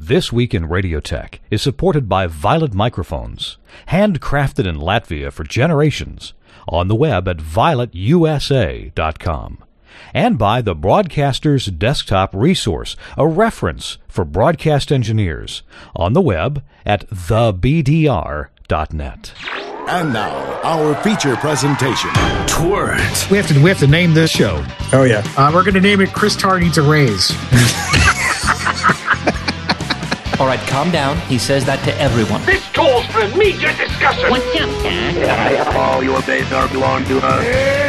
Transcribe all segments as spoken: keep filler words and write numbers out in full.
This Week in Radio Tech is supported by Violet Microphones, handcrafted in Latvia for generations, on the web at violet u s a dot com, and by the Broadcaster's Desktop Resource, a reference for broadcast engineers, on the web at the b d r dot net. And now, our feature presentation. Twert. We have to we have to name this show. Oh, yeah. Uh, we're going to name it Chris Tarr Needs a Raise. All right, calm down. He says that to everyone. This calls for immediate discussion. What's up, Dad? All your days are belong to us.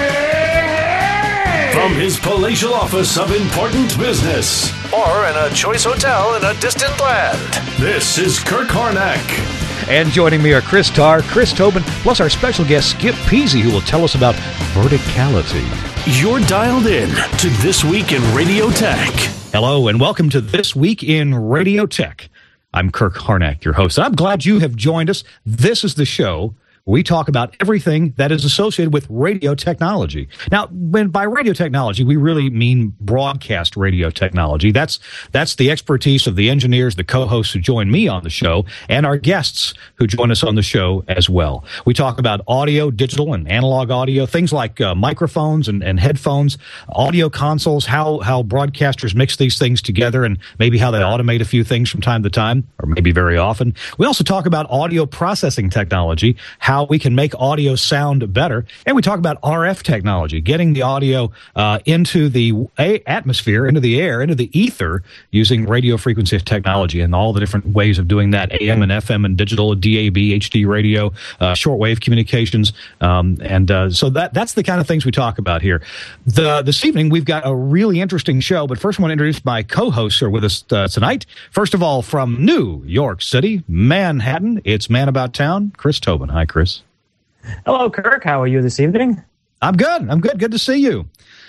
From his palatial office of important business, or in a choice hotel in a distant land, this is Kirk Harnack. And joining me are Chris Tarr, Chris Tobin, plus our special guest Skip Peasy, who will tell us about verticality. You're dialed in to This Week in Radio Tech. Hello, and welcome to This Week in Radio Tech. I'm Kirk Harnack, your host. I'm glad you have joined us. This is the show where we talk about everything that is associated with radio technology. Now, when by radio technology, we really mean broadcast radio technology. That's that's the expertise of the engineers, the co-hosts who join me on the show, and our guests who join us on the show as well. We talk about audio, digital, and analog audio, things like uh, microphones and, and headphones, audio consoles, how, how broadcasters mix these things together, and maybe how they automate a few things from time to time, or maybe very often. We also talk about audio processing technology, how we can make audio sound better. And we talk about R F technology, getting the audio uh, into the a- atmosphere, into the air, into the ether, using radio frequency technology and all the different ways of doing that, A M and F M and digital, D A B, H D radio, uh, shortwave communications. Um, and uh, so that that's the kind of things we talk about here. The, this evening, we've got a really interesting show, but first I want to introduce my co-hosts who are with us uh, tonight. First of all, from New York City, Manhattan, it's Man About Town, Chris Tobin. Hi, Chris. Hello, Kirk. How are you this evening? I'm good. I'm good. Good to see you.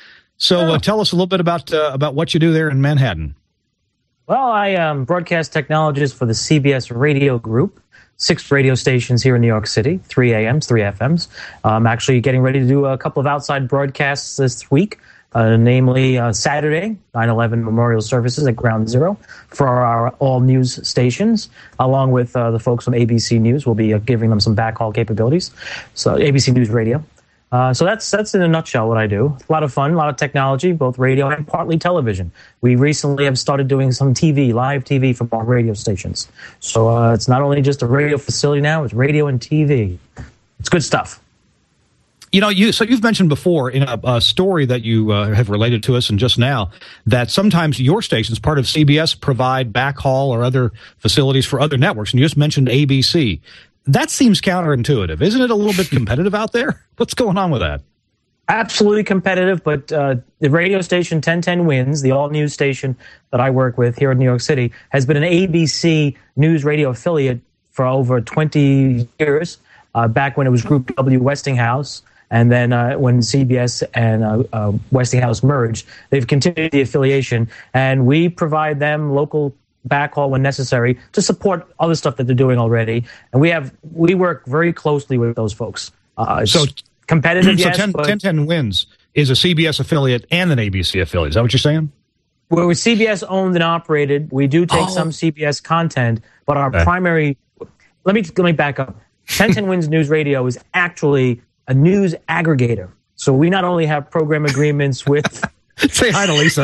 So uh, tell us a little bit about uh, about what you do there in Manhattan. Well, I am broadcast technologist for the C B S Radio Group, six radio stations here in New York City, three A Ms, three F Ms. I'm actually getting ready to do a couple of outside broadcasts this week, uh, namely uh, Saturday, nine eleven Memorial Services at Ground Zero for our all news stations, along with uh, the folks from A B C News. We'll be uh, giving them some backhaul capabilities, so A B C News Radio. Uh, so that's that's in a nutshell what I do. A lot of fun, a lot of technology, both radio and partly television. We recently have started doing some T V, live T V from our radio stations. So uh, it's not only just a radio facility now, it's radio and T V. It's good stuff. You know, you so you've mentioned before in a, a story that you uh, have related to us and just now that sometimes your stations, part of C B S, provide backhaul or other facilities for other networks, and you just mentioned A B C. That seems counterintuitive. Isn't it a little bit competitive out there? What's going on with that? Absolutely competitive, but uh, the radio station ten ten Wins, the all-news station that I work with here in New York City, has been an A B C News radio affiliate for over twenty years, uh, back when it was Group W Westinghouse. And then uh, when C B S and uh, uh, Westinghouse merged, they've continued the affiliation, and we provide them local backhaul when necessary to support other stuff that they're doing already. And we have we work very closely with those folks. Uh, it's so competitive, so yes, ten, but ten ten Wins is a C B S affiliate and an A B C affiliate. Is that what you're saying? We're C B S owned and operated. We do take oh. some C B S content, but our okay. primary. Let me let me back up. ten ten Wins News Radio is actually a news aggregator. So we not only have program agreements with... Say hi to Lisa.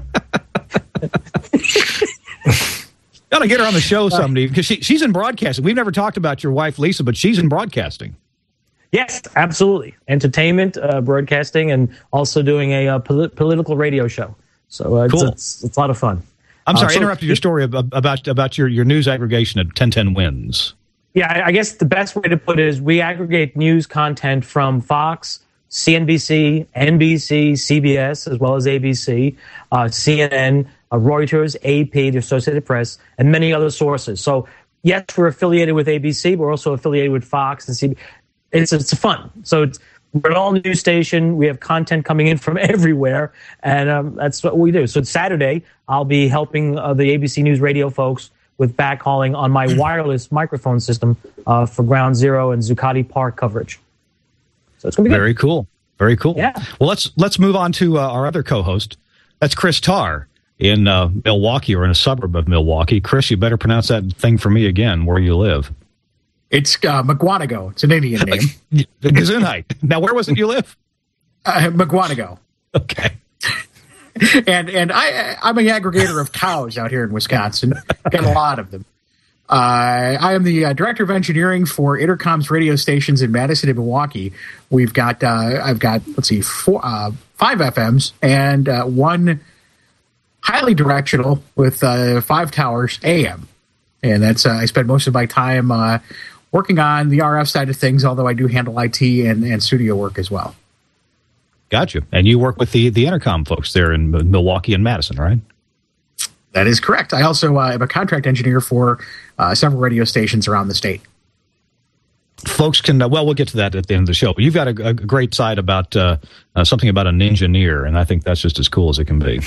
Got to get her on the show someday because she, she's in broadcasting. We've never talked about your wife, Lisa, but she's in broadcasting. Yes, absolutely. Entertainment, uh, broadcasting, and also doing a uh, polit- political radio show. So uh, cool. it's, it's, it's a lot of fun. I'm sorry, uh, I so, interrupted your story about about, about your, your news aggregation at ten ten Wins. Yeah, I guess the best way to put it is we aggregate news content from Fox, C N B C, N B C, C B S, as well as A B C, uh, C N N, uh, Reuters, A P, the Associated Press, and many other sources. So, yes, we're affiliated with A B C, but we're also affiliated with Fox and C B S. It's, it's fun. So it's, we're an all-news station. We have content coming in from everywhere, and um, that's what we do. So Saturday, I'll be helping uh, the A B C News Radio folks with backhauling on my wireless microphone system uh, for Ground Zero and Zuccotti Park coverage. So it's going to be good. Very cool. Very cool. Yeah. Well, let's let's move on to uh, our other co-host. That's Chris Tarr. in uh, Milwaukee or in a suburb of Milwaukee. Chris, you better pronounce that thing for me again, where you live. It's uh, McGuanago. It's an Indian name. Gesundheit. Now, where was it you live? Uh, McGuanago. Okay. and and I, I'm an aggregator of cows out here in Wisconsin. Got a lot of them. Uh, I am the uh, director of engineering for Intercom's radio stations in Madison and Milwaukee. We've got, uh, I've got, let's see, four, uh, five F Ms and uh, one highly directional with uh, five towers A M. And that's, uh, I spend most of my time uh, working on the R F side of things, although I do handle I T and, and studio work as well. Gotcha. And you work with the, the Intercom folks there in Milwaukee and Madison, right? That is correct. I also uh, am a contract engineer for uh, several radio stations around the state. Folks can, uh, well, we'll get to that at the end of the show. But you've got a, a great side about uh, uh, something about an engineer, and I think that's just as cool as it can be.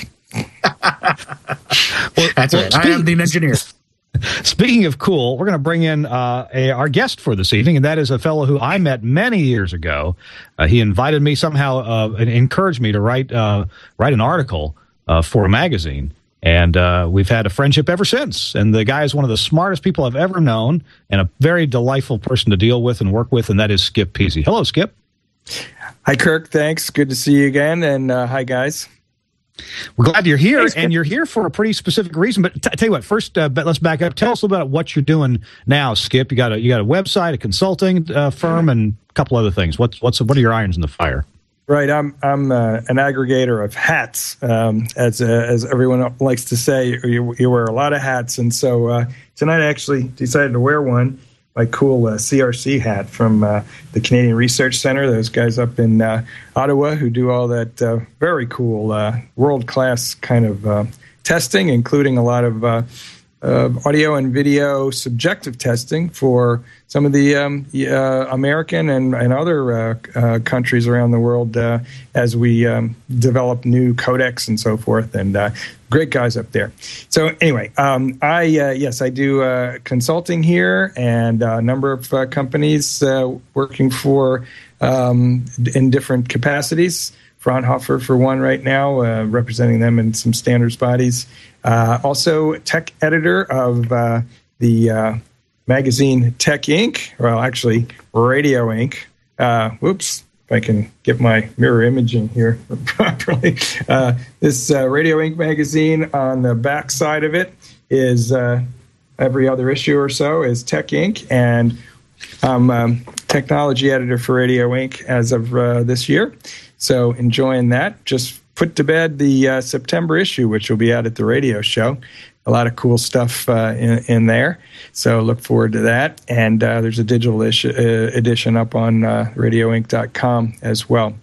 well, that's well, right. speaking, I am the engineer. Speaking of cool, we're going to bring in uh, a, our guest for this evening, and that is a fellow who I met many years ago. Uh, he invited me somehow uh, and encouraged me to write uh, write an article uh, for a magazine. And uh, we've had a friendship ever since. And the guy is one of the smartest people I've ever known and a very delightful person to deal with and work with, and that is Skip Peasy. Hello, Skip. Hi, Kirk. Thanks. Good to see you again. And uh, hi, guys. We're glad you're here, Thanks, and you're here for a pretty specific reason. But t- tell you what, first, uh, let's back up. Tell us a little about what you're doing now, Skip. You got a you got a website, a consulting uh, firm, and a couple other things. What's what's what are your irons in the fire? Right, I'm I'm uh, an aggregator of hats, um, as uh, as everyone likes to say. You, you wear a lot of hats, and so uh, tonight I actually decided to wear one, my cool uh, C R C hat from uh, the Canadian Research Center. Those guys up in uh, Ottawa who do all that uh, very cool, uh, world class kind of uh, testing, including a lot of uh, uh, audio and video subjective testing for some of the um, uh, American and, and other uh, uh, countries around the world uh, as we um, develop new codecs and so forth. And uh, great guys up there. So anyway, um, I uh, yes, I do uh, consulting here and a number of uh, companies uh, working for um, in different capacities. Fraunhofer for one right now, uh, representing them in some standards bodies. Uh, also, tech editor of uh, the uh, magazine Tech Incorporated. Well, actually, Radio Incorporated. Uh, whoops, if I can get my mirror imaging here properly. Uh, this uh, Radio Incorporated magazine, on the back side of it is uh, every other issue or so is Tech Incorporated. And I'm um, technology editor for Radio Incorporated as of uh, this year. So enjoying that. Just put to bed the uh, September issue, which will be out at the radio show. A lot of cool stuff uh, in, in there. So look forward to that. And uh, there's a digital issue, uh, edition up on uh, radio inc dot com as well.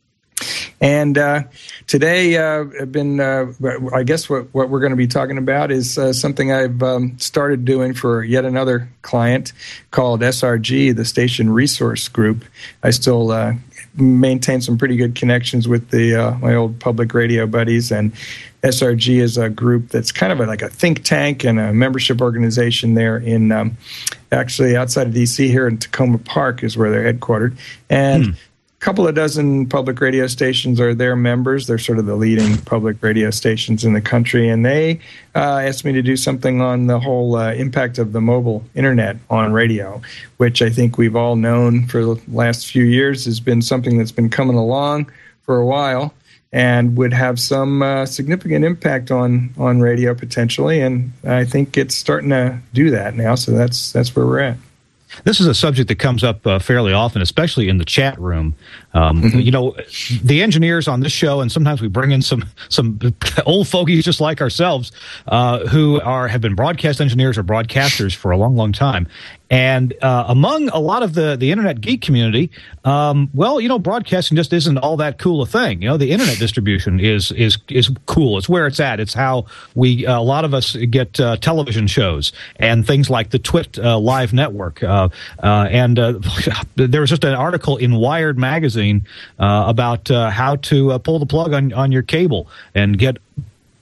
And uh, today, uh, I've been, uh, I guess what, what we're going to be talking about is uh, something I've um, started doing for yet another client called S R G, the Station Resource Group. I still uh, maintain some pretty good connections with the uh, my old public radio buddies, and S R G is a group that's kind of a, like a think tank and a membership organization there in um, actually outside of D C here in Tacoma Park is where they're headquartered. And hmm. a couple of dozen public radio stations are their members. They're sort of the leading public radio stations in the country. And they uh, asked me to do something on the whole uh, impact of the mobile internet on radio, which I think we've all known for the last few years has been something that's been coming along for a while and would have some uh, significant impact on, on radio potentially. And I think it's starting to do that now. So that's that's where we're at. This is a subject that comes up uh, fairly often, especially in the chat room. Um, mm-hmm. You know, the engineers on this show, and sometimes we bring in some some old fogies just like ourselves, uh, who are have been broadcast engineers or broadcasters for a long, long time. And uh, among a lot of the, the internet geek community, um, well, you know, broadcasting just isn't all that cool a thing. You know, the internet distribution is is is cool. It's where it's at. It's how we uh, a lot of us get uh, television shows and things like the Twit uh, Live Network. Uh, uh, and uh, there was just an article in Wired magazine uh, about uh, how to uh, pull the plug on on your cable and get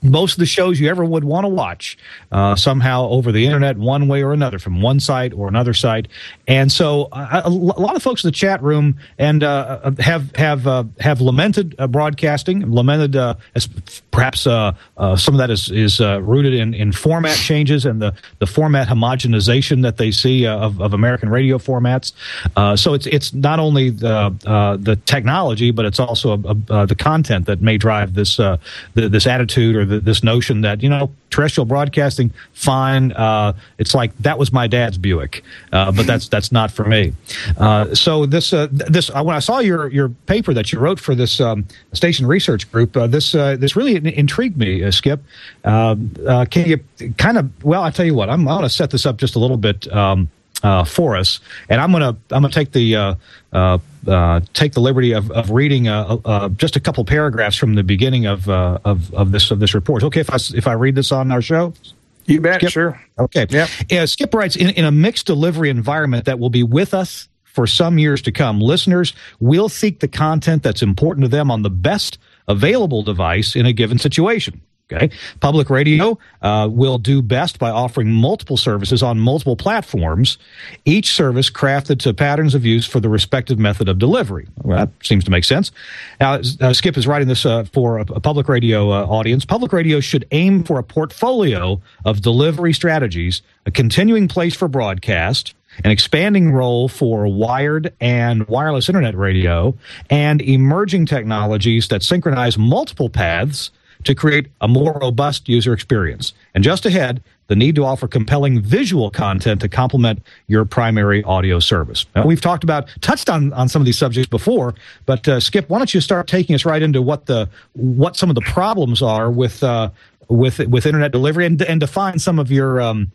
most of the shows you ever would want to watch uh, somehow over the internet, one way or another, from one site or another site. And so uh, a lot of folks in the chat room and uh, have have uh, have lamented uh, broadcasting, lamented uh, as perhaps uh, uh, some of that is is uh, rooted in, in format changes and the, the format homogenization that they see uh, of, of American radio formats. Uh, so it's it's not only the uh, the technology, but it's also uh, uh, the content that may drive this uh, the, this attitude or the, this notion that, you know, terrestrial broadcasting, fine. Uh, it's like that was my dad's Buick, uh, but that's that's not for me. Uh, so this uh, this uh, when I saw your your paper that you wrote for this um, station research group, uh, this uh, this really intrigued me, uh, Skip. Uh, uh, can you kind of well? I tell you what, I'm, I'm going to set this up just a little bit um, uh, for us, and I'm going to I'm going to take the uh, uh, uh, take the liberty of, of reading uh, uh, just a couple paragraphs from the beginning of uh, of of this of this report. Okay, if I if I read this on our show. You bet, Skip? Sure. Okay. Yeah. Uh, Skip writes, in, in a mixed delivery environment that will be with us for some years to come, listeners will seek the content that's important to them on the best available device in a given situation. Okay. Public radio uh, will do best by offering multiple services on multiple platforms, each service crafted to patterns of use for the respective method of delivery. Well, that seems to make sense. Now, uh, Skip is writing this uh, for a, a public radio uh, audience. Public radio should aim for a portfolio of delivery strategies, a continuing place for broadcast, an expanding role for wired and wireless internet radio, and emerging technologies that synchronize multiple paths to create a more robust user experience. And just ahead, the need to offer compelling visual content to complement your primary audio service. Now, we've talked about, touched on, on some of these subjects before, but uh, Skip, why don't you start taking us right into what the what some of the problems are with uh, with with internet delivery, and, and define some of your um,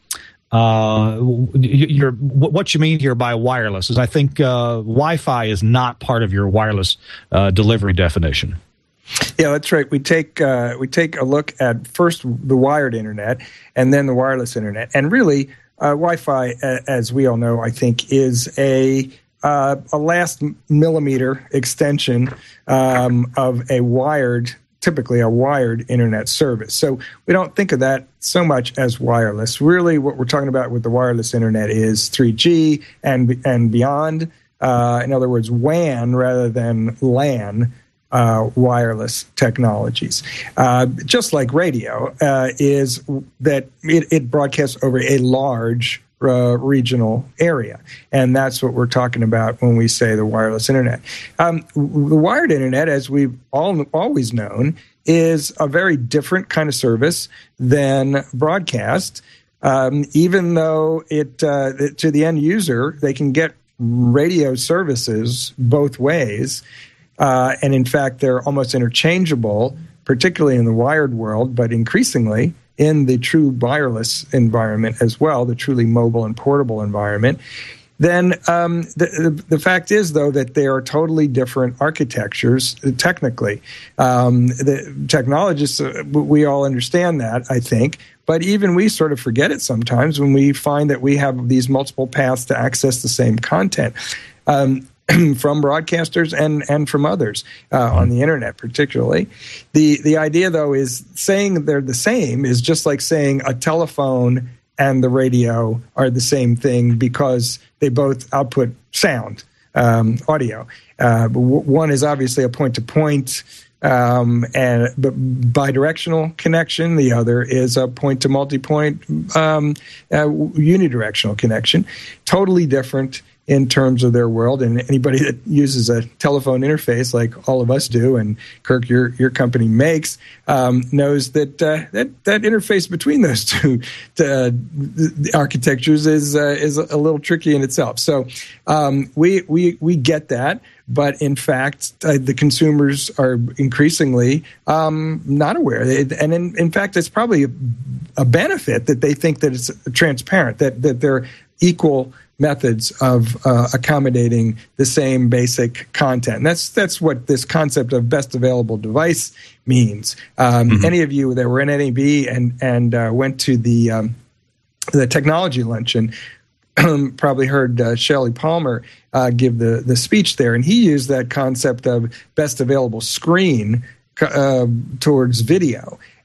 uh, your what you mean here by wireless. Is I think uh, Wi-Fi is not part of your wireless uh, delivery definition. Yeah, that's right. We take uh, we take a look at first the wired internet and then the wireless internet. And really, uh, Wi-Fi, as we all know, I think, is a uh, a last millimeter extension um, of a wired, typically a wired internet service. So we don't think of that so much as wireless. Really, what we're talking about with the wireless internet is three G and and beyond. Uh, in other words, W A N rather than LAN. Uh, wireless technologies. Uh, just like radio, uh, is that it, it broadcasts over a large uh, regional area. And that's what we're talking about when we say the wireless internet. Um, the wired internet, as we've all always known, is a very different kind of service than broadcast, um, even though it, uh, it to the end user, they can get radio services both ways. Uh, and in fact, they're almost interchangeable, particularly in the wired world, but increasingly in the true wireless environment as well, the truly mobile and portable environment. Then um, the, the, the fact is, though, that they are totally different architectures technically. Um, the technologists, uh, we all understand that, I think, but even we sort of forget it sometimes when we find that we have these multiple paths to access the same content. Um, from broadcasters and, and from others uh, on the internet, particularly. The the idea, though, is saying they're the same is just like saying a telephone and the radio are the same thing because they both output sound, um, audio. Uh, one is obviously a point-to-point um, and but bidirectional connection. The other is a point-to-multipoint um, uh, unidirectional connection. Totally different in terms of their world, and anybody that uses a telephone interface like all of us do, and Kirk, your your company makes, um, knows that uh, that that interface between those two uh, the architectures is uh, is a little tricky in itself. So um, we we we get that, but in fact, uh, the consumers are increasingly um, not aware, they, and in, in fact, it's probably a, a benefit that they think that it's transparent, that that they're equal methods of uh, accommodating the same basic content. And that's that's what this concept of best available device means. Um, mm-hmm. Any of you that were in N A B and and uh, went to the um, the technology luncheon probably heard uh, Shelley Palmer uh, give the the speech there, and he used that concept of best available screen uh, towards video.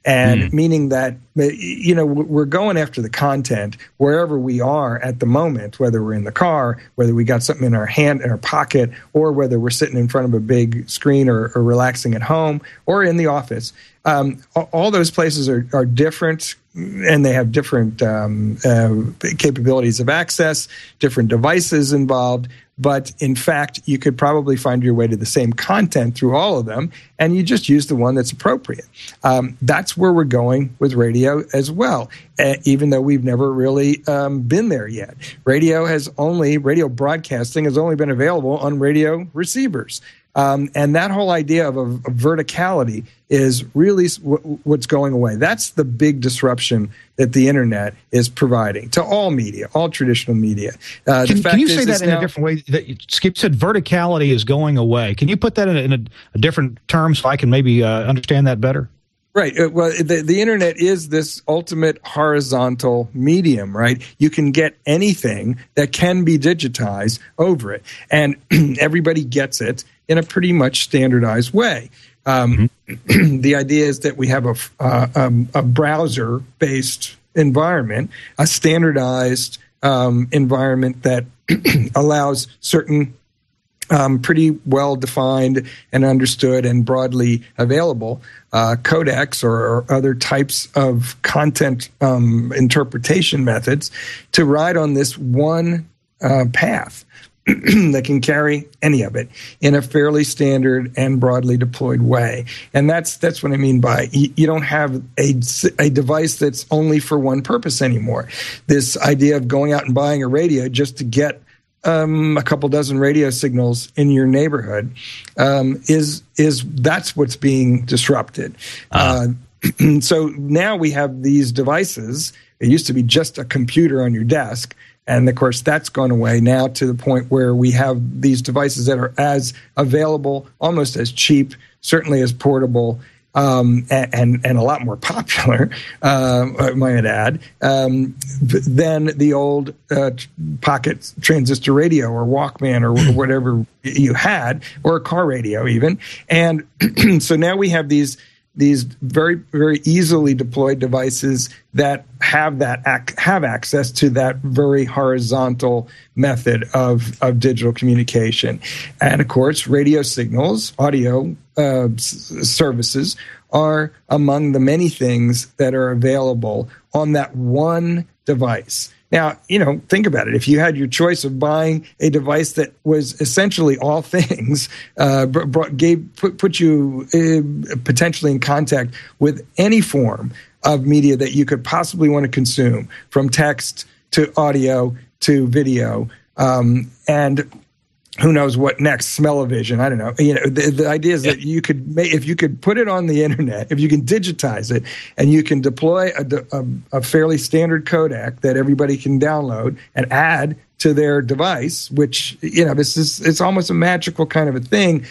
And Mm. meaning that, you know, we're going after the content wherever we are at the moment, whether we're in the car, whether we got something in our hand, in our pocket, or whether we're sitting in front of a big screen or, or relaxing at home or in the office. Um, all those places are, are different, and they have different um, uh, capabilities of access, different devices involved. But in fact, you could probably find your way to the same content through all of them, and you just use the one that's appropriate. Um, that's where we're going with radio as well, uh, even though we've never really um, been there yet. Radio has only, radio broadcasting has only been available on radio receivers. Um, and that whole idea of, of, of verticality is really w- what's going away. That's the big disruption that the internet is providing to all media, all traditional media. Uh, can, the fact can you is, say that in now, a different way? That Skip said verticality is going away. Can you put that in a, in a, a different term so I can maybe uh, understand that better? Right. Uh, well, the, the internet is this ultimate horizontal medium, right? You can get anything that can be digitized over it, and everybody gets it in a pretty much standardized way. Um, mm-hmm. The idea is that we have a, uh, um, a browser-based environment, a standardized um, environment that allows certain Um, pretty well defined and understood and broadly available uh, codecs or, or other types of content um, interpretation methods to ride on this one uh, path that can carry any of it in a fairly standard and broadly deployed way. And that's that's what I mean by you, you don't have a, a device that's only for one purpose anymore. This idea of going out and buying a radio just to get Um, a couple dozen radio signals in your neighborhood um, is is that's what's being disrupted. Uh, uh, so now we have these devices. It used to be just a computer on your desk, and of course that's gone away now to the point where we have these devices that are as available, almost as cheap, certainly as portable. Um, and, and, and a lot more popular, uh, might I add, um, than the old uh, pocket transistor radio or Walkman or whatever you had, or a car radio even. And so now we have these these very, very easily deployed devices that have that ac- have access to that very horizontal method of, of digital communication. And of course, radio signals, audio uh, s- services are among the many things that are available on that one device. Now, you know, think about it. If you had your choice of buying a device that was essentially all things, uh, brought, gave, put, put you uh, potentially in contact with any form of media that you could possibly want to consume, from text to audio to video, um, and who knows what next? Smell-o-vision. I don't know. You know, the, the idea is that you could make, if you could put it on the internet, if you can digitize it, and you can deploy a, a, a fairly standard codec that everybody can download and add to their device, which, you know, this is, it's almost a magical kind of a thing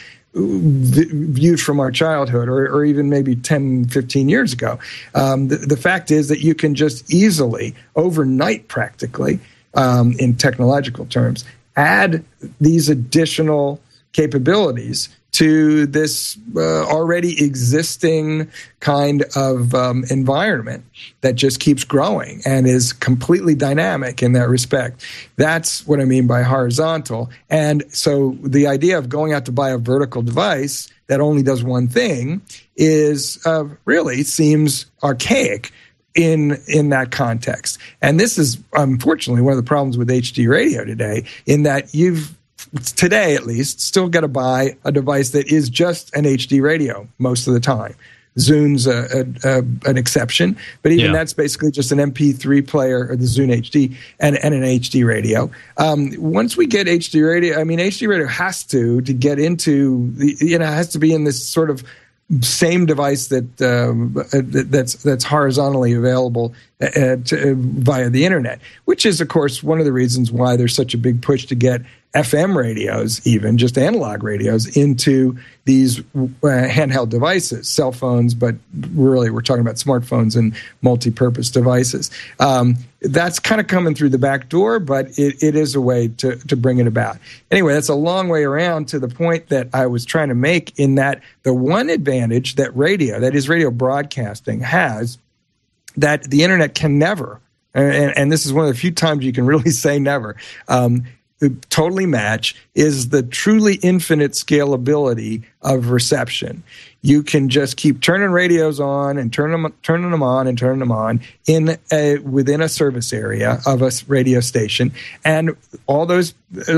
viewed from our childhood, or, or even maybe ten, fifteen years ago. Um, the, the fact is that you can just easily, overnight practically, um, in technological terms, add these additional capabilities to this uh, already existing kind of um, environment that just keeps growing and is completely dynamic in that respect. That's what I mean by horizontal. And so the idea of going out to buy a vertical device that only does one thing is uh, really seems archaic in in that context. And this is unfortunately one of the problems with H D radio today, in that you've today at least still got to buy a device that is just an H D radio most of the time. Zune's a, a, a, an exception, but even yeah. that's basically just an M P three player, or the Zune H D, and, and an H D radio. Um, once we get H D radio, I mean, H D radio has to to get into the, you know, has to be in this sort of same device that um, that's that's horizontally available uh, to, uh, via the internet, which is, of course, one of the reasons why there's such a big push to get F M radios, even just analog radios, into these uh, handheld devices, cell phones, but really we're talking about smartphones and multi-purpose devices. Um, that's kind of coming through the back door, but it, it is a way to, to bring it about. Anyway, that's a long way around to the point that I was trying to make, in that the one advantage that radio, that is radio broadcasting, has that the internet can never, and, and this is one of the few times you can really say never, um, totally match, is the truly infinite scalability of reception. You can just keep turning radios on and turn them, turning them on and turning them on in a, within a service area of a radio station, and all those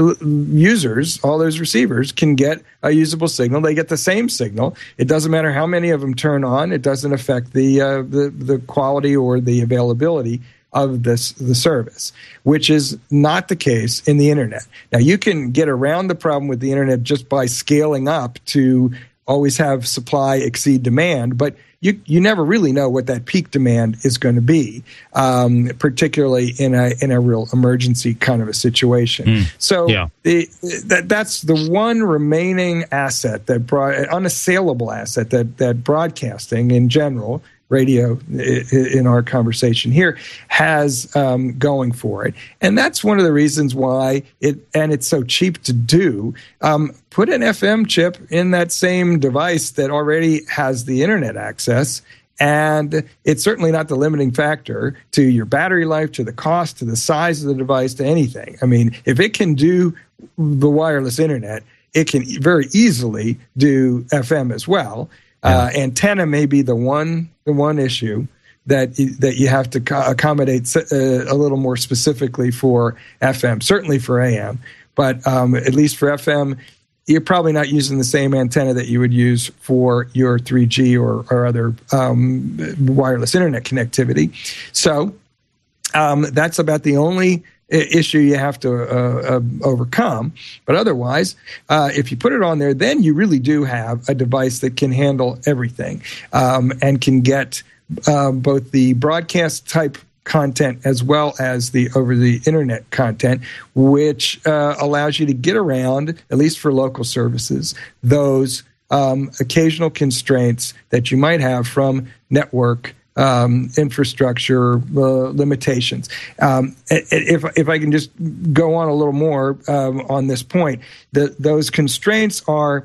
users, all those receivers can get a usable signal. They get the same signal. It doesn't matter how many of them turn on. It doesn't affect the uh, the, the quality or the availability of this the service, which is not the case in the internet. Now, you can get around the problem with the internet just by scaling up to always have supply exceed demand, but you you never really know what that peak demand is going to be, um, particularly in a in a real emergency kind of a situation. Mm, so yeah. the, that that's the one remaining asset, that broad, unassailable asset that that broadcasting in general, radio in our conversation here, has um, going for it. And that's one of the reasons why it, and it's so cheap to do, um, put an F M chip in that same device that already has the internet access. And it's certainly not the limiting factor to your battery life, to the cost, to the size of the device, to anything. I mean, if it can do the wireless internet, it can very easily do F M as well. Uh, antenna may be the one the one issue that that you have to co- accommodate uh, a little more specifically for F M, certainly for A M, but um, at least for F M, you're probably not using the same antenna that you would use for your three G or, or other um, wireless internet connectivity. So um, that's about the only issue you have to uh, uh, overcome. But otherwise, uh, if you put it on there, then you really do have a device that can handle everything um, and can get uh, both the broadcast type content as well as the over the internet content, which uh, allows you to get around, at least for local services, those um, occasional constraints that you might have from network Um, infrastructure uh, limitations. Um, if if I can just go on a little more um, on this point, the, those constraints are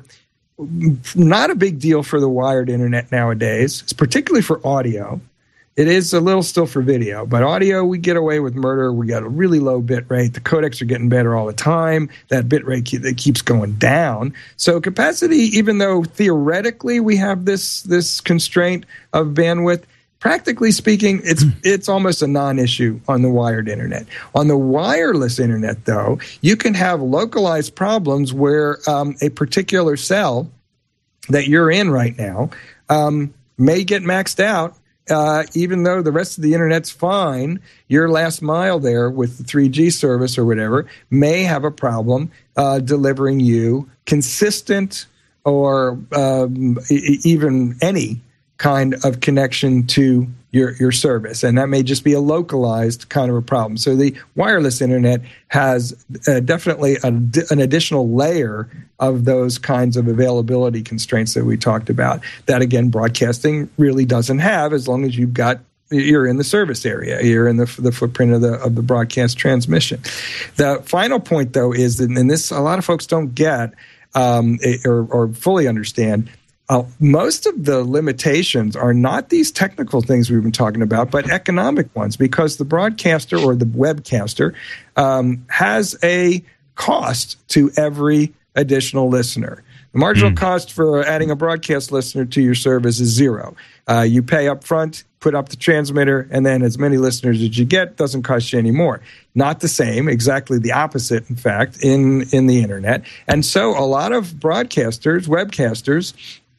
not a big deal for the wired internet nowadays, particularly for audio. It is a little still for video, but audio, we get away with murder. We got a really low bit rate. The codecs are getting better all the time. That bit rate keep, that keeps going down. So capacity, even though theoretically we have this this constraint of bandwidth, practically speaking, it's it's almost a non-issue on the wired internet. On the wireless internet, though, you can have localized problems where um, a particular cell that you're in right now um, may get maxed out, uh, even though the rest of the internet's fine. Your last mile there with the three G service or whatever may have a problem uh, delivering you consistent or um, e- even any kind of connection to your your service, and that may just be a localized kind of a problem. So the wireless internet has uh, definitely a, an additional layer of those kinds of availability constraints that we talked about, that again broadcasting really doesn't have, as long as you've got you're in the service area, you're in the the footprint of the of the broadcast transmission. The final point, though, is that, and this a lot of folks don't get um, or, or fully understand. Uh, most of the limitations are not these technical things we've been talking about, but economic ones, because the broadcaster or the webcaster um, has a cost to every additional listener. The marginal mm. cost for adding a broadcast listener to your service is zero. Uh, you pay up front, put up the transmitter, and then as many listeners as you get doesn't cost you any more. Not the same, exactly the opposite, in fact, in, in the internet. And so a lot of broadcasters, webcasters,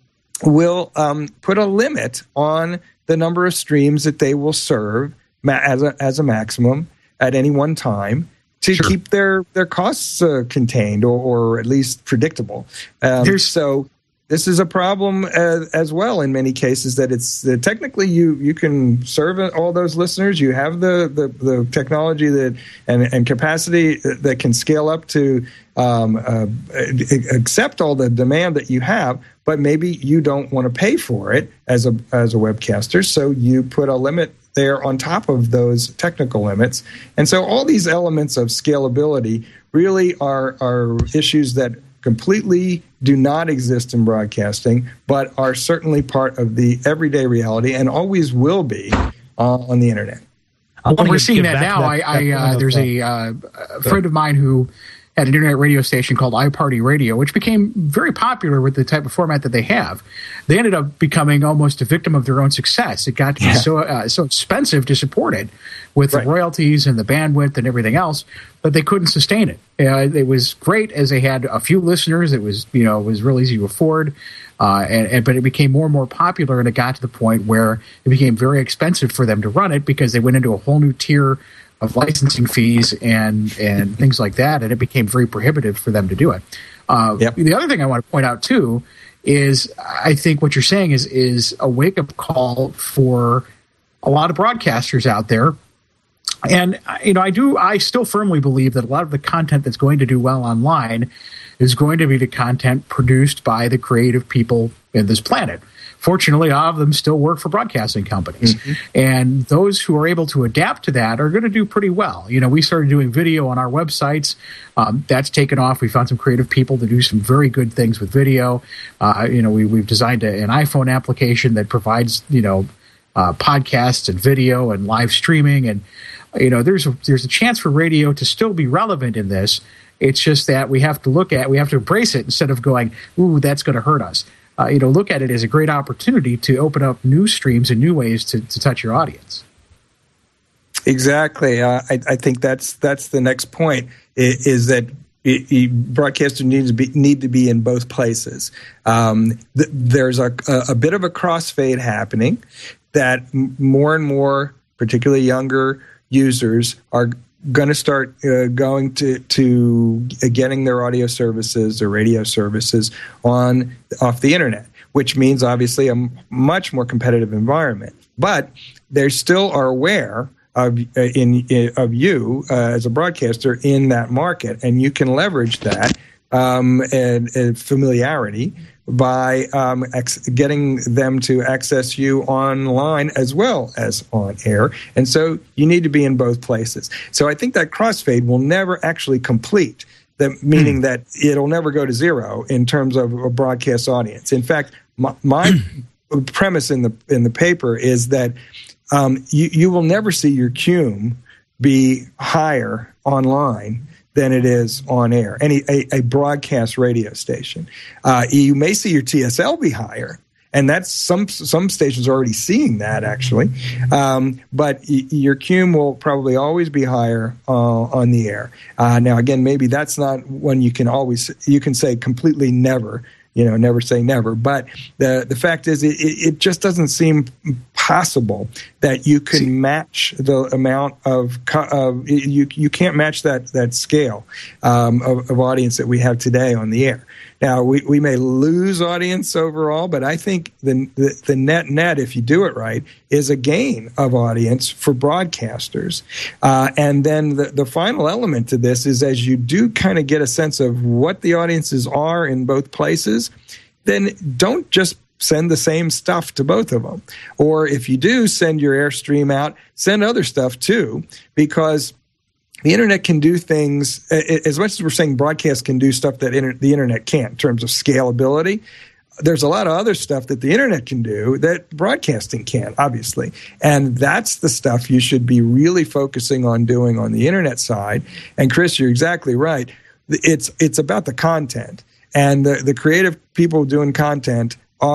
will um, put a limit on the number of streams that they will serve ma- as a as a maximum at any one time to sure. keep their their costs uh, contained or, or at least predictable. Um, so this is a problem as, as well in many cases, that it's that technically you you can serve all those listeners. You have the the, the technology that and, and capacity that can scale up to um, uh, accept all the demand that you have, but maybe you don't want to pay for it as a as a webcaster, so you put a limit there on top of those technical limits. And so all these elements of scalability really are are issues that completely do not exist in broadcasting, but are certainly part of the everyday reality and always will be uh, on the internet. Well, we're seeing that now. That, I, I uh, there's a, uh, a friend of mine who had an internet radio station called iParty Radio, which became very popular with the type of format that they have. They ended up becoming almost a victim of their own success. It got to be yeah. so uh, so expensive to support it with right. the royalties and the bandwidth and everything else, but they couldn't sustain it. Uh, it was great as they had a few listeners. It was, you know, it was real easy to afford, uh, and, and but it became more and more popular, and it got to the point where it became very expensive for them to run it because they went into a whole new tier of licensing fees and and things like that, and it became very prohibitive for them to do it. Uh, yep. The other thing I want to point out too is I think what you're saying is is a wake up call for a lot of broadcasters out there. And you know, I do. I still firmly believe that a lot of the content that's going to do well online is going to be the content produced by the creative people in this planet. Fortunately, a lot of them still work for broadcasting companies. Mm-hmm. And those who are able to adapt to that are going to do pretty well. You know, we started doing video on our websites. Um, that's taken off. We found some creative people to do some very good things with video. Uh, you know, we, we've designed a, an iPhone application that provides, you know, uh, podcasts and video and live streaming. And, you know, there's a, there's a chance for radio to still be relevant in this. It's just that we have to look at, we have to embrace it instead of going, ooh, that's going to hurt us. Uh, you know, look at it as a great opportunity to open up new streams and new ways to, to touch your audience. Exactly. Uh, I, I think that's that's the next point, is, is that it, it, broadcasters need to be need to be in both places. Um, th- there's a, a, a bit of a crossfade happening that m- more and more, particularly younger users, are going to start uh, going to to uh, getting their audio services or radio services on off the internet, which means obviously a m- much more competitive environment. But they still are aware of uh, in, in of you uh, as a broadcaster in that market, and you can leverage that um, and, and familiarity by um, ex- getting them to access you online as well as on air. And so you need to be in both places. So I think that crossfade will never actually complete, that, meaning mm. that it'll never go to zero in terms of a broadcast audience. In fact, my, my premise in the in the paper is that um, you, you will never see your cume be higher online than it is on air, any a, a broadcast radio station. Uh, you may see your T S L be higher, and that's some some stations are already seeing that actually. Um, but y- your cume will probably always be higher uh, on the air. Uh, now, again, maybe that's not one you can always you can say completely never. You know, never say never. But the the fact is, it, it just doesn't seem possible that you can See. match the amount of uh, you you can't match that that scale um, of, of audience that we have today on the air. Now we, we may lose audience overall, but I think the, the the net net, if you do it right, is a gain of audience for broadcasters. Uh, and then the the final element to this is, as you do kind of get a sense of what the audiences are in both places, then don't just send the same stuff to both of them. Or if you do send your Airstream out, send other stuff too, because the internet can do things, as much as we're saying broadcast can do stuff that inter- the internet can't in terms of scalability. There's a lot of other stuff that the internet can do that broadcasting can't, obviously. And that's the stuff you should be really focusing on doing on the internet side. And Chris, you're exactly right. It's it's about the content. And the, the creative people doing content are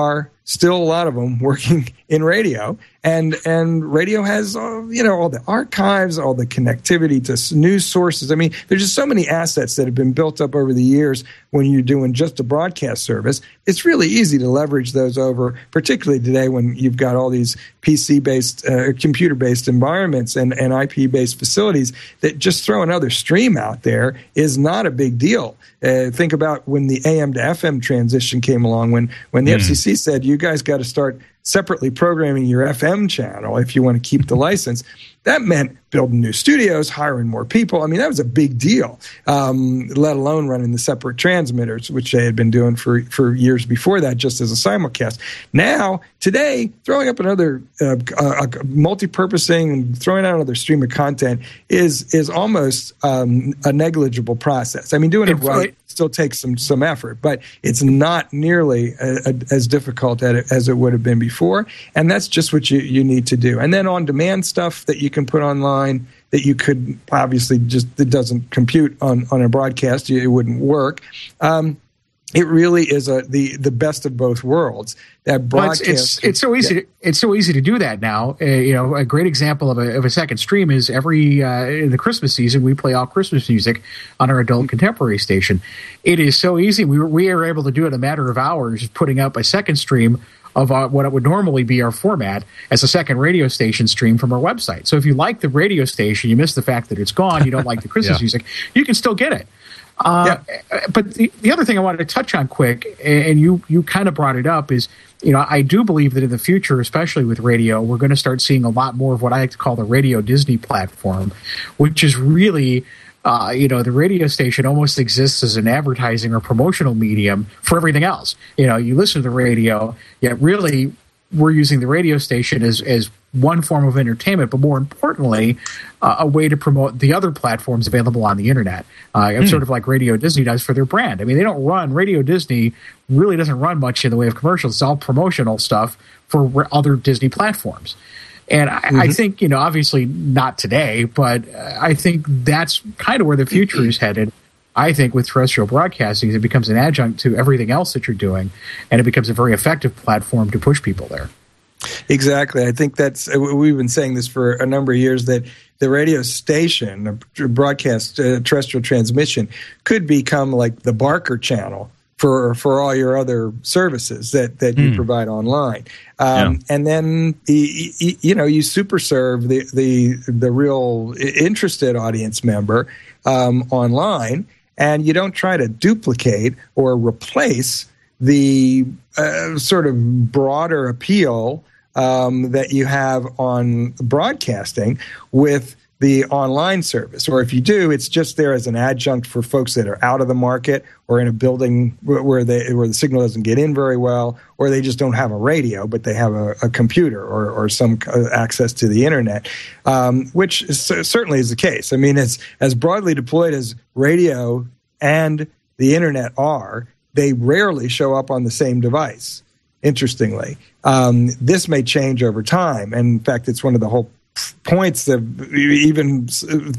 still a lot of them working in radio, and and radio has uh, you know all the archives, all the connectivity to news sources. I mean, there's just so many assets that have been built up over the years. When you're doing just a broadcast service, it's really easy to leverage those over, particularly today when you've got all these P C-based, uh, computer-based environments and, and I P-based facilities that just throw another stream out there is not a big deal. Uh, think about when the A M to F M transition came along, when, when the mm. F C C said, you guys got to start separately programming your F M channel if you want to keep the license. That meant building new studios, hiring more people. I mean, that was a big deal, um, let alone running the separate transmitters, which they had been doing for, for years before that, just as a simulcast. Now, today, throwing up another uh, uh, multi-purposing and throwing out another stream of content is is almost um, a negligible process. I mean, doing it right still takes some some effort, but it's not nearly a, a, as difficult at it as it would have been before, and that's just what you, you need to do. And then on-demand stuff that you can put online that you could obviously just, it doesn't compute on, on a broadcast, it wouldn't work. Um, it really is a the, the best of both worlds. That broadcast, well, it's, it's it's so easy. Yeah. To, it's so easy to do that now. Uh, you know, a great example of a of a second stream is every uh, in the Christmas season we play all Christmas music on our adult contemporary station. It is so easy. We were, we are able to do it in a matter of hours, putting up a second stream of uh, what it would normally be our format as a second radio station stream from our website. So if you like the radio station, you miss the fact that it's gone, you don't like the Christmas yeah. music, you can still get it. Uh, yeah. But the, the other thing I wanted to touch on quick, and you, you kind of brought it up, is, you know, I do believe that in the future, especially with radio, we're going to start seeing a lot more of what I like to call the Radio Disney platform, which is really, uh, you know, the radio station almost exists as an advertising or promotional medium for everything else. You know, you listen to the radio, yet really we're using the radio station as, as one form of entertainment, but more importantly, uh, a way to promote the other platforms available on the internet. Uh, mm. Sort of like Radio Disney does for their brand. I mean, they don't run, Radio Disney really doesn't run much in the way of commercials. It's all promotional stuff for other Disney platforms. And I, mm-hmm. I think, you know, obviously not today, but I think that's kind of where the future is headed. I think with terrestrial broadcasting, it becomes an adjunct to everything else that you're doing, and it becomes a very effective platform to push people there. Exactly. I think that's, we've been saying this for a number of years, that the radio station, a broadcast uh, terrestrial transmission, could become like the Barker channel for for all your other services that, that you mm. provide online. Um, yeah. And then, you know, you super serve the, the, the real interested audience member um, online, and you don't try to duplicate or replace the uh, sort of broader appeal um, that you have on broadcasting with the online service. Or if you do, it's just there as an adjunct for folks that are out of the market or in a building where they where the signal doesn't get in very well, or they just don't have a radio, but they have a, a computer or, or some access to the internet, um, which is, certainly is the case. I mean, as, as broadly deployed as radio and the internet are, they rarely show up on the same device, interestingly. Um, this may change over time. And in fact, it's one of the whole points that even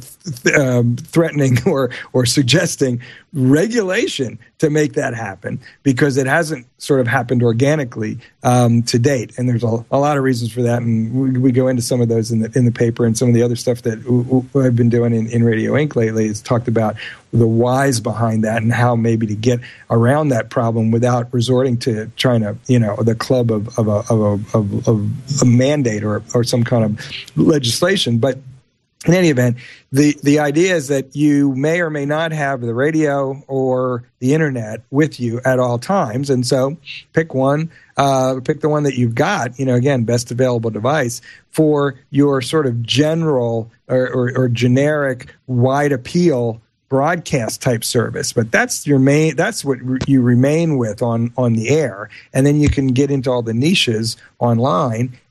um, threatening or or suggesting regulation to make that happen, because it hasn't sort of happened organically um, to date. And there's a, a lot of reasons for that, and we, we go into some of those in the in the paper, and some of the other stuff that w- I've been doing in, in Radio Inc lately has talked about the whys behind that and how maybe to get around that problem without resorting to trying to, you know, the club of of a, of a, of, of a mandate or or some kind of legislation. But in any event, the, the idea is that you may or may not have the radio or the internet with you at all times. And so pick one, uh, pick the one that you've got, you know, again, best available device for your sort of general or, or, or generic wide appeal broadcast type service. But that's your main, that's what re- you remain with on, on the air. And then you can get into all the niches online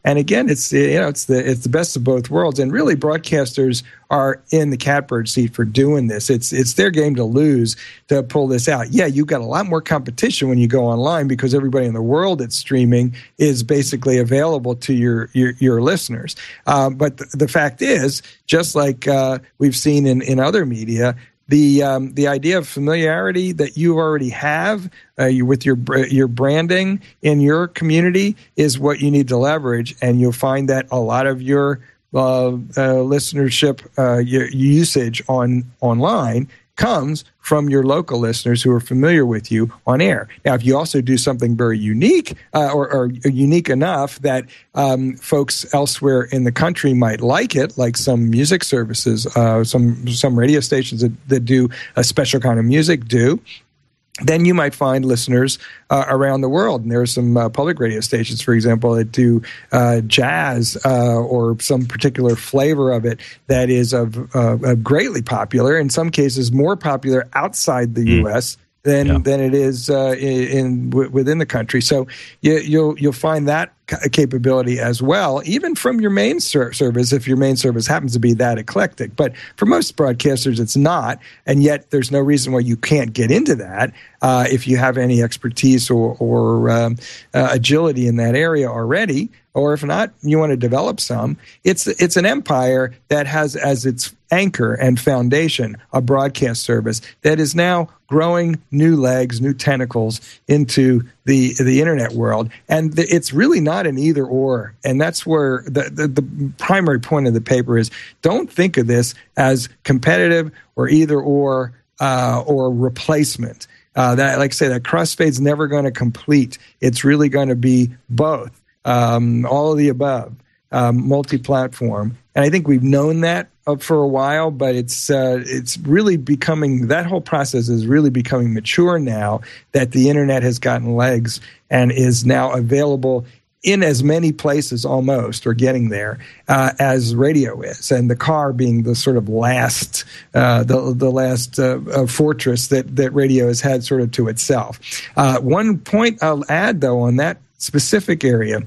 And again, it's you know it's the it's the best of both worlds. And really, broadcasters are in the catbird seat for doing this. It's it's their game to lose to pull this out. Yeah, you've got a lot more competition when you go online because everybody in the world that's streaming is basically available to your your, your listeners. Uh, but th- the fact is, just like uh, we've seen in, in other media, the um, the idea of familiarity that you already have uh, you, with your your branding in your community is what you need to leverage, and you'll find that a lot of your uh, uh, listenership uh, your usage on online comes from your local listeners who are familiar with you on air. Now, if you also do something very unique uh, or, or unique enough that um, folks elsewhere in the country might like it, like some music services, uh, some some radio stations that, that do a special kind of music do, then you might find listeners uh, around the world. And there are some uh, public radio stations, for example, that do uh, jazz uh, or some particular flavor of it that is of, uh, uh, greatly popular, in some cases more popular outside the mm. U S than yeah. than it is uh, in, in w- within the country. So you, you'll you'll find that capability as well, even from your main ser- service, if your main service happens to be that eclectic. But for most broadcasters, it's not, and yet there's no reason why you can't get into that uh, if you have any expertise or, or um, uh, agility in that area already, or if not, you want to develop some. It's it's an empire that has as its anchor and foundation a broadcast service that is now growing new legs, new tentacles into the the internet world, and the, it's really not an either or. And that's where the, the the primary point of the paper is: don't think of this as competitive or either or uh, or replacement. Uh, that, like I say, that crossfade's never going to complete. It's really going to be both, um, all of the above, um, multi-platform. And I think we've known that for a while, but it's uh, it's really becoming, that whole process is really becoming mature now that the internet has gotten legs and is now available in as many places almost, or getting there, uh, as radio is, and the car being the sort of last, uh, the the last uh, uh, fortress that that radio has had sort of to itself. Uh, one point I'll add, though, on that specific area,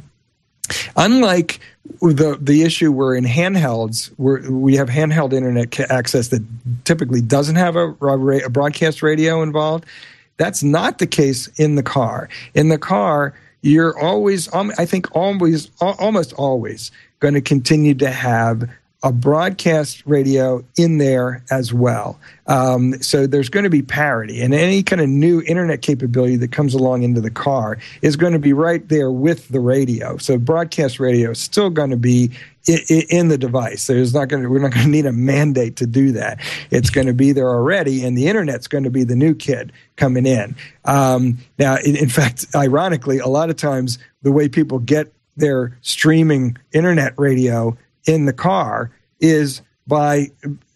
unlike the the issue where in handhelds, where we have handheld internet access that typically doesn't have a, a broadcast radio involved, that's not the case in the car. In the car, you're always, um, I think always, almost always going to continue to have a broadcast radio in there as well. Um, so there's going to be parity, and any kind of new internet capability that comes along into the car is going to be right there with the radio. So broadcast radio is still going to be I- I- in the device. There's not going to, we're not going to need a mandate to do that. It's going to be there already, and the internet's going to be the new kid coming in. Um, now, in, in fact, ironically, a lot of times the way people get their streaming internet radio in the car is by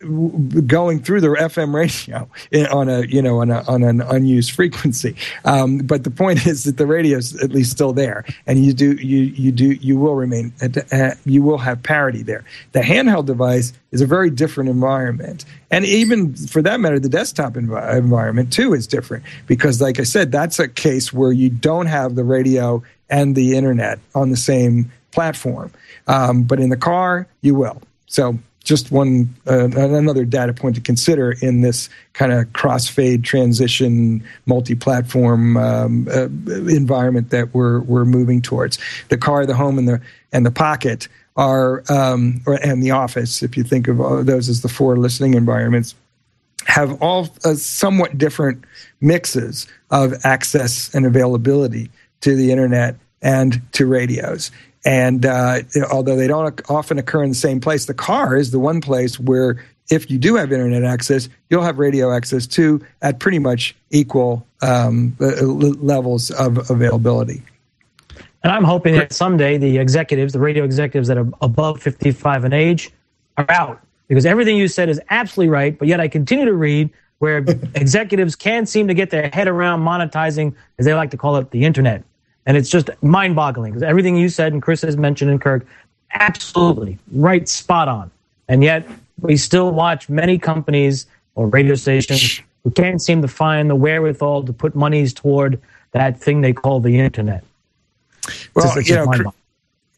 going through their F M radio on a you know on a on an unused frequency. Um, but the point is that the radio is at least still there, and you do you you do you will remain uh, you will have parity there. The handheld device is a very different environment, and even for that matter, the desktop env- environment too is different, because, like I said, that's a case where you don't have the radio and the internet on the same platform, um, but in the car you will. So just one uh, another data point to consider in this kind of crossfade transition, multi-platform um, uh, environment that we're we're moving towards. The car, the home, and the and the pocket are, um, or and the office, if you think of those as the four listening environments, have all uh, somewhat different mixes of access and availability to the internet and to radios. And uh, although they don't often occur in the same place, the car is the one place where, if you do have internet access, you'll have radio access too, at pretty much equal um, levels of availability. And I'm hoping that someday the executives, the radio executives that are above fifty-five in age, are out. Because everything you said is absolutely right, but yet I continue to read where executives can't seem to get their head around monetizing, as they like to call it, the internet. And it's just mind-boggling, because everything you said and Chris has mentioned and Kirk, absolutely right, spot on. And yet we still watch many companies or radio stations who can't seem to find the wherewithal to put monies toward that thing they call the internet. Well, you know,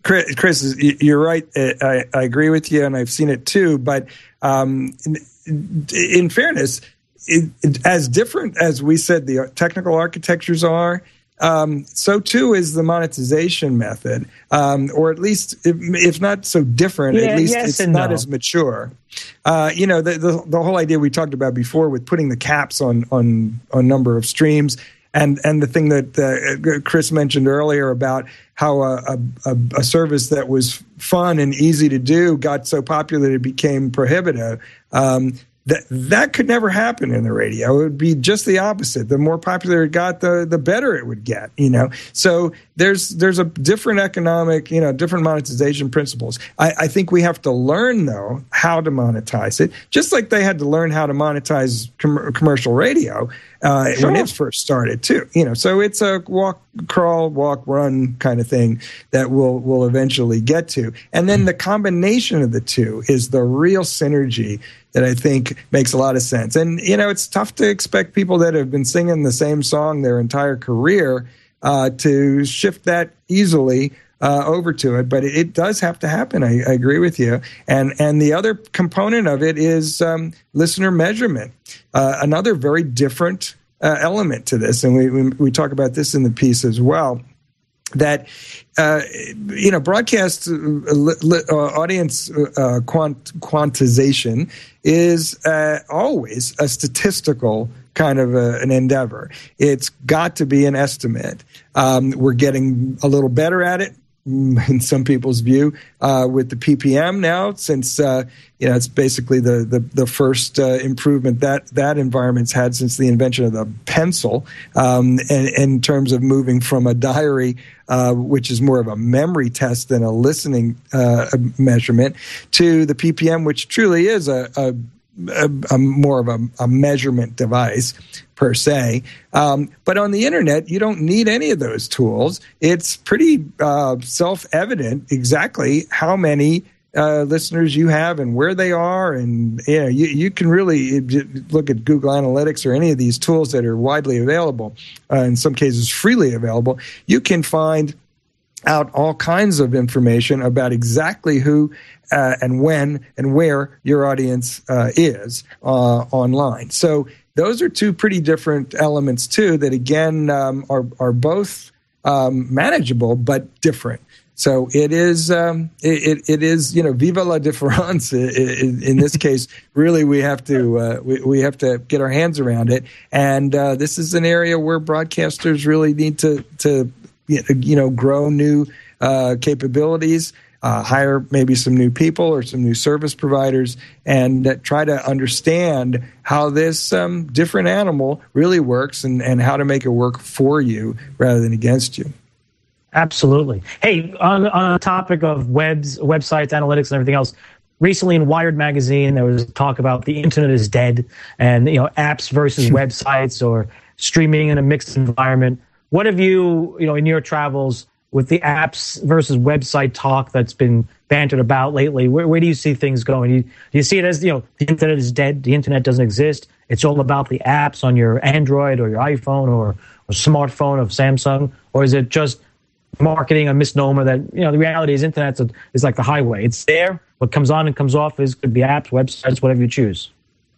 Chris, Chris, you're right. I, I agree with you, and I've seen it too. But um, in, in fairness, it, it, as different as we said the technical architectures are, um, so too is the monetization method, um, or at least, if, if not so different, yeah, at least yes it's not no. as mature. Uh, you know, the, the the whole idea we talked about before with putting the caps on on on number of streams. And and the thing that uh, Chris mentioned earlier about how a, a, a service that was fun and easy to do got so popular that it became prohibitive, um, that that could never happen in the radio. It would be just the opposite. The more popular it got, the the better it would get. You know, so there's there's a different economic, you know, different monetization principles. I, I think we have to learn though how to monetize it, just like they had to learn how to monetize com- commercial radio. Uh, sure. When it first started, too, you know, so it's a walk, crawl, walk, run kind of thing that we'll we'll eventually get to, and then the combination of the two is the real synergy that I think makes a lot of sense. And you know, it's tough to expect people that have been singing the same song their entire career uh, to shift that easily uh, over to it, but it, it does have to happen. I, I agree with you. And and the other component of it is um, listener measurement, uh, another very different uh, element to this. And we, we we talk about this in the piece as well. That uh, you know, broadcast uh, li, uh, audience uh, quant, quantization is uh, always a statistical kind of a, an endeavor. It's got to be an estimate. Um, we're getting a little better at it, in some people's view, uh, with the P P M now, since uh, you know it's basically the the, the first uh, improvement that that environment's had since the invention of the pencil, um, and, in terms of moving from a diary, uh, which is more of a memory test than a listening uh, measurement, to the P P M, which truly is a, a A, a more of a, a measurement device per se. Um, but on the internet, you don't need any of those tools. It's pretty uh, self-evident exactly how many uh, listeners you have and where they are. And you know, you, you can really look at Google Analytics or any of these tools that are widely available, uh, in some cases freely available. You can find out all kinds of information about exactly who uh, and when and where your audience uh, is uh, online. So those are two pretty different elements too that again um, are are both um, manageable but different. So it is um, it, it is you know viva la différence in, in this case. Really, we have to uh, we, we have to get our hands around it, and uh, this is an area where broadcasters really need to to you know, grow new uh, capabilities, uh, hire maybe some new people or some new service providers, and uh, try to understand how this um, different animal really works and, and how to make it work for you rather than against you. Absolutely. Hey, on, on the topic of webs, websites, analytics, and everything else, recently in Wired magazine, there was talk about the internet is dead and, you know, apps versus websites or streaming in a mixed environment. What have you, you know, in your travels with the apps versus website talk that's been bantered about lately? Where, where do you see things going? You, do you see it as, you know, the internet is dead, the internet doesn't exist, it's all about the apps on your Android or your iPhone or, or smartphone of Samsung? Or is it just marketing, a misnomer that, you know, the reality is internet is like the highway. It's there. What comes on and comes off is could be apps, websites, whatever you choose.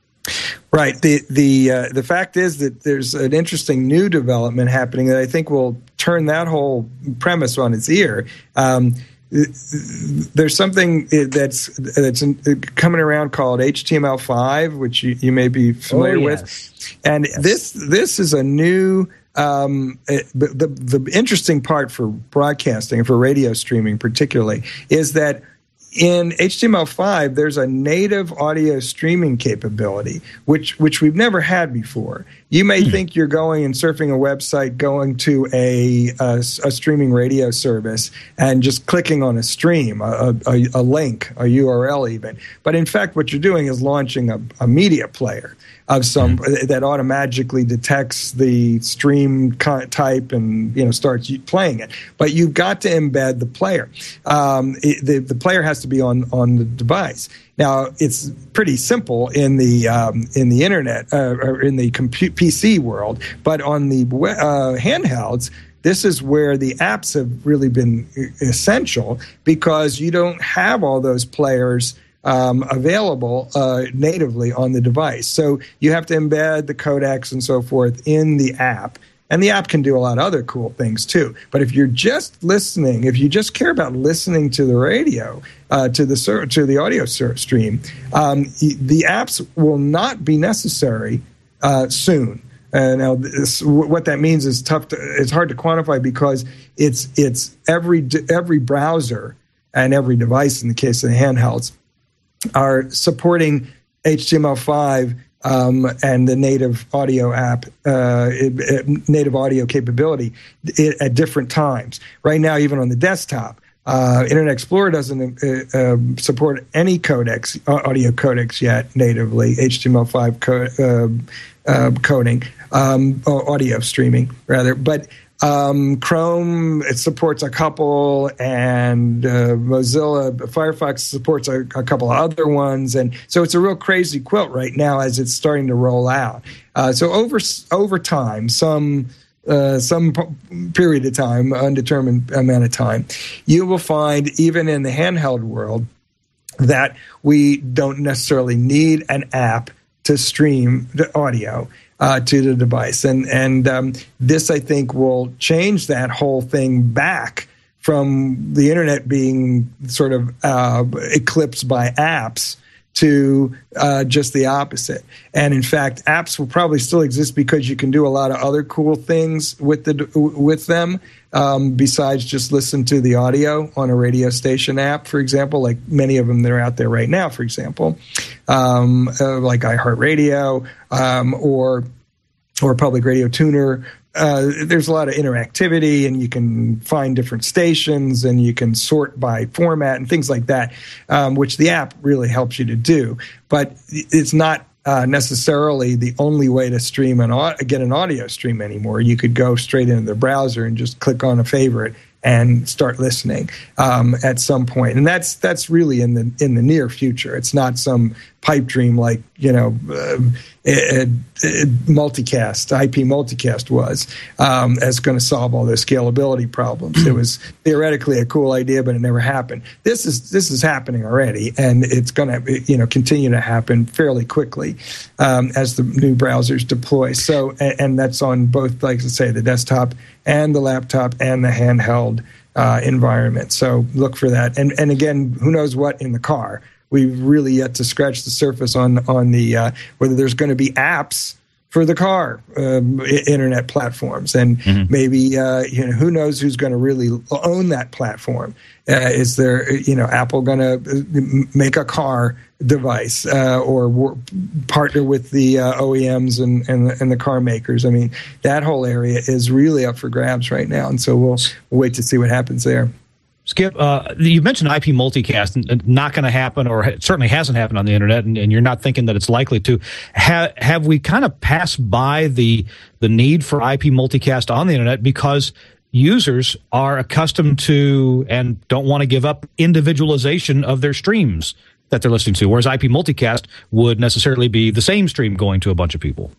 Right. The the uh, the fact is that there's an interesting new development happening that I think will turn that whole premise on its ear. Um, there's something that's that's coming around called H T M L five, which you, you may be familiar oh, yes. with, and yes. this this is a new. Um, the, the the interesting part for broadcasting and for radio streaming particularly is that in H T M L five, there's a native audio streaming capability, which which we've never had before. You may mm-hmm. think you're going and surfing a website, going to a, a, a streaming radio service, and just clicking on a stream, a, a, a link, a U R L even. But in fact, what you're doing is launching a, a media player of some mm-hmm. that automatically detects the stream type and you know starts playing it. But you've got to embed the player. Um, it, the the player has to be on on the device. Now it's pretty simple in the um, in the internet uh, or in the compute P C world, but on the uh, handhelds, this is where the apps have really been essential, because you don't have all those players Um, available uh, natively on the device. So you have to embed the codecs and so forth in the app. And the app can do a lot of other cool things too. But if you're just listening, if you just care about listening to the radio, uh, to the sur- to the audio sur- stream, um, the apps will not be necessary uh, soon. Uh, now, this, what that means is tough. To, it's hard to quantify, because it's it's every every browser and every device, in the case of the handhelds, are supporting H T M L five um, and the native audio app, uh, it, it, native audio capability it, at different times. Right now, even on the desktop, uh, Internet Explorer doesn't uh, uh, support any codecs, audio codecs yet natively, H T M L five co- uh, uh, coding, um, audio streaming rather, but Um, Chrome, it supports a couple, and uh, Mozilla Firefox supports a, a couple of other ones, and so it's a real crazy quilt right now as it's starting to roll out. Uh, so over over time, some uh, some period of time, undetermined amount of time, you will find, even in the handheld world, that we don't necessarily need an app to stream the audio Uh, to the device. And and um, this, I think, will change that whole thing back from the internet being sort of uh, eclipsed by apps to uh, just the opposite. And in fact, apps will probably still exist because you can do a lot of other cool things with the with them, um, besides just listen to the audio on a radio station app, for example, like many of them that are out there right now, for example, um, uh, like iHeartRadio um, or or Public Radio Tuner. Uh, there's a lot of interactivity, and you can find different stations, and you can sort by format and things like that, um, which the app really helps you to do. But it's not uh, necessarily the only way to stream an au- get an audio stream anymore. You could go straight into the browser and just click on a favorite and start listening um, at some point, and that's that's really in the in the near future. It's not some pipe dream like you know uh, it, it, multicast I P multicast was um, as going to solve all those scalability problems. It was theoretically a cool idea, but it never happened. This is this is happening already, and it's going to you know continue to happen fairly quickly um, as the new browsers deploy. So, and, and that's on both, like I say, the desktop and the laptop and the handheld uh, environment. So look for that. And and again, who knows what in the car? We've really yet to scratch the surface on on the uh, whether there's going to be apps for the car um, internet platforms, and mm-hmm. maybe uh, you know who knows who's going to really own that platform. Uh, is there you know Apple going to make a car device uh, or w- partner with the uh, O E Ms and, and, and the car makers? I mean, that whole area is really up for grabs right now, and so we'll, we'll wait to see what happens there. Skip, uh, you mentioned I P multicast, and not going to happen, or it certainly hasn't happened on the internet, and, and you're not thinking that it's likely to. Ha- have we kind of passed by the the need for I P multicast on the internet because users are accustomed to and don't want to give up individualization of their streams that they're listening to, whereas I P multicast would necessarily be the same stream going to a bunch of people?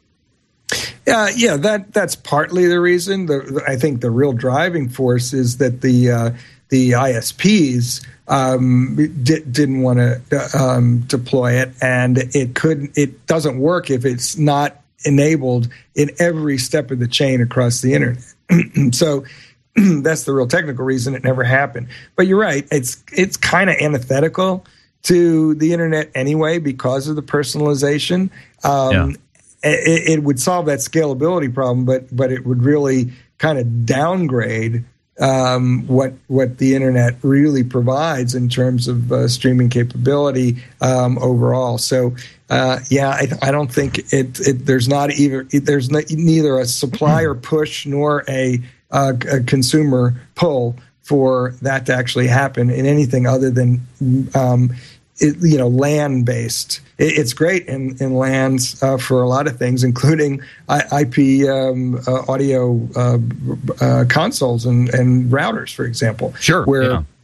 Yeah, yeah, that that's partly the reason. The, the, I think the real driving force is that the uh, the I S Ps um, di- didn't want to um, deploy it, and it couldn't. It doesn't work if it's not enabled in every step of the chain across the internet. So that's the real technical reason it never happened. But you're right; it's it's kind of antithetical to the internet anyway because of the personalization. Um, yeah. it, it would solve that scalability problem, but but it would really kind of downgrade um, what what the internet really provides in terms of uh, streaming capability um, overall. So uh, yeah, I, I don't think it, it. There's not either. It, there's not, neither a supplier push nor a, uh, a consumer pull for that to actually happen in anything other than um, it, you know LAN based. It, it's great in in LANs uh, for a lot of things, including I, I P um, uh, audio uh, uh, consoles and, and routers, for example. Sure, where yeah.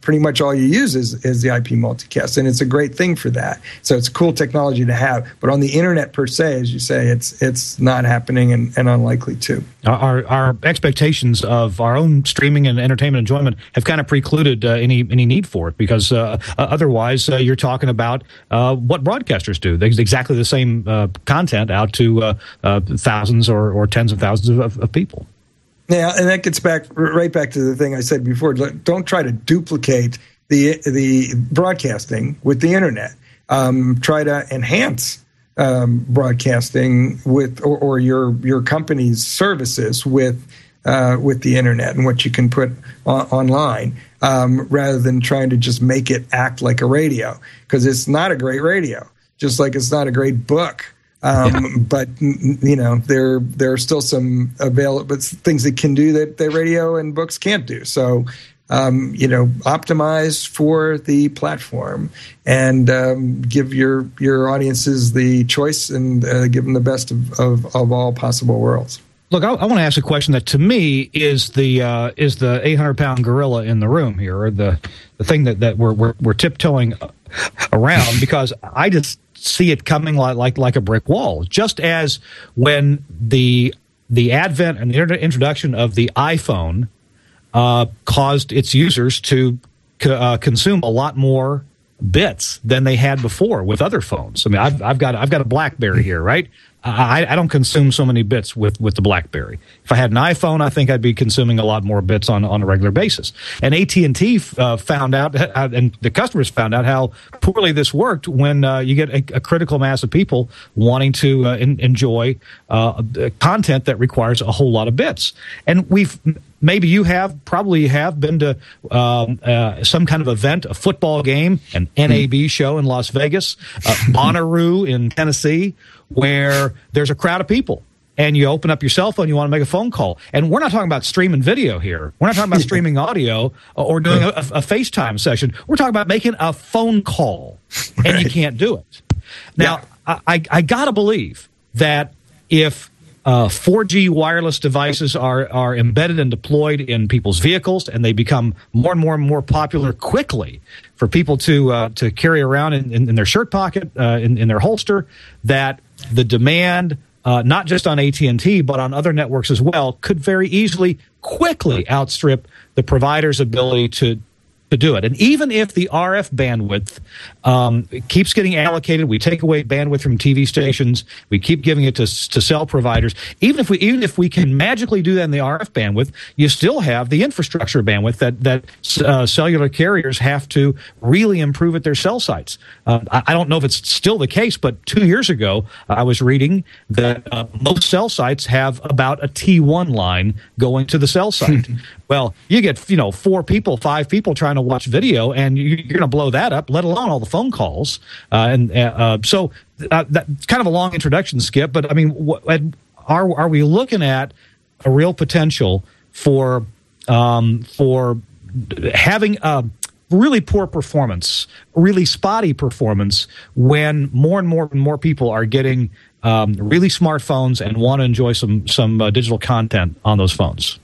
pretty much all you use is, is the I P multicast, and it's a great thing for that. So it's cool technology to have. But on the internet per se, as you say, it's it's not happening and, and unlikely to. Our our expectations of our own streaming and entertainment enjoyment have kind of precluded uh, any any need for it, because uh, otherwise uh, you're talking about uh, what broadcasters do. They exactly the same uh, content out to uh, uh, thousands or, or tens of thousands of, of people. Yeah, and that gets back right back to the thing I said before. Don't try to duplicate the the broadcasting with the internet. Um, try to enhance um, broadcasting with or, or your your company's services with uh, with the internet and what you can put on, online, um, rather than trying to just make it act like a radio, because it's not a great radio, just like it's not a great book. Um, yeah. But, you know, there there are still some available things that can do that, that radio and books can't do. So, um, you know, optimize for the platform and um, give your your audiences the choice and uh, give them the best of, of, of all possible worlds. Look, I, I want to ask a question that to me is the uh, is the eight hundred pound gorilla in the room here, or the the thing that, that we're, we're we're tiptoeing around, because I just see it coming like, like like a brick wall. Just as when the the advent and the introduction of the iPhone uh, caused its users to co- uh, consume a lot more bits than they had before with other phones. I mean, I've, I've got I've got a BlackBerry here, right? I, I don't consume so many bits with, with the BlackBerry. If I had an iPhone, I think I'd be consuming a lot more bits on, on a regular basis. And A T and T uh, found out, uh, and the customers found out how poorly this worked when uh, you get a, a critical mass of people wanting to uh, in, enjoy uh, content that requires a whole lot of bits. And we've maybe you have, probably you have been to um, uh, some kind of event, a football game, an N A B show in Las Vegas, uh, Bonnaroo in Tennessee, where there's a crowd of people and you open up your cell phone, you want to make a phone call. And we're not talking about streaming video here. We're not talking about streaming audio or doing a, a FaceTime session. We're talking about making a phone call, and right. You can't do it. Now, yeah. I, I, I got to believe that if uh, four G wireless devices are, are embedded and deployed in people's vehicles, and they become more and more and more popular quickly for people to uh, to carry around in, in, in their shirt pocket, uh, in, in their holster, that the demand, uh, not just on A T and T, but on other networks as well, could very easily, quickly outstrip the provider's ability to to do it. And even if the R F bandwidth um, keeps getting allocated, we take away bandwidth from T V stations, we keep giving it to to cell providers. Even if we even if we can magically do that in the R F bandwidth, you still have the infrastructure bandwidth that that uh, cellular carriers have to really improve at their cell sites. Uh, I, I don't know if it's still the case, but two years ago I was reading that uh, most cell sites have about a T one line going to the cell site. Well, you get, you know, four people, five people trying to watch video, and you're going to blow that up, let alone all the phone calls. Uh, and uh, so uh, that's kind of a long introduction, Skip, but I mean, what, are are we looking at a real potential for um, for having a really poor performance, really spotty performance, when more and more and more people are getting um, really smartphones and want to enjoy some some uh, digital content on those phones?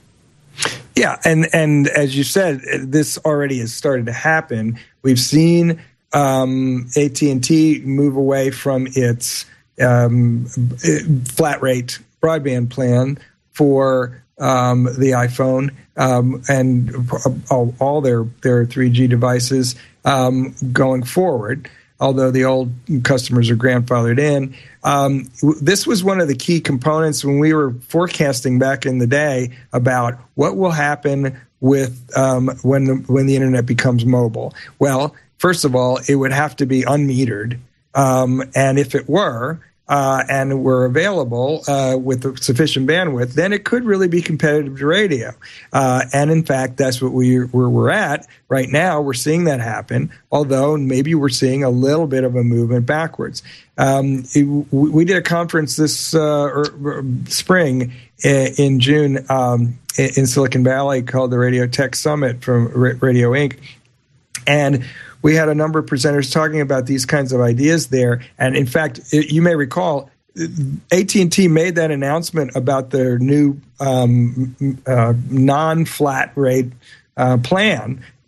Yeah, and, and as you said, this already has started to happen. We've seen um, A T and T move away from its um, flat rate broadband plan for um, the iPhone um, and all, all their, their three G devices um, going forward, although the old customers are grandfathered in. Um, this was one of the key components when we were forecasting back in the day about what will happen with um, when the, when the internet becomes mobile. Well, first of all, it would have to be unmetered, um, and if it were, uh, and were available uh, with sufficient bandwidth, then it could really be competitive to radio. Uh, and in fact, that's what we, where we're at right now. We're seeing that happen, although maybe we're seeing a little bit of a movement backwards. Um, it, we did a conference this uh, or, or spring in, in June um, in Silicon Valley called the Radio Tech Summit from Radio Incorporated. And we had a number of presenters talking about these kinds of ideas there. And in fact, it, you may recall, A T and T made that announcement about their new um, uh, non-flat rate uh, plan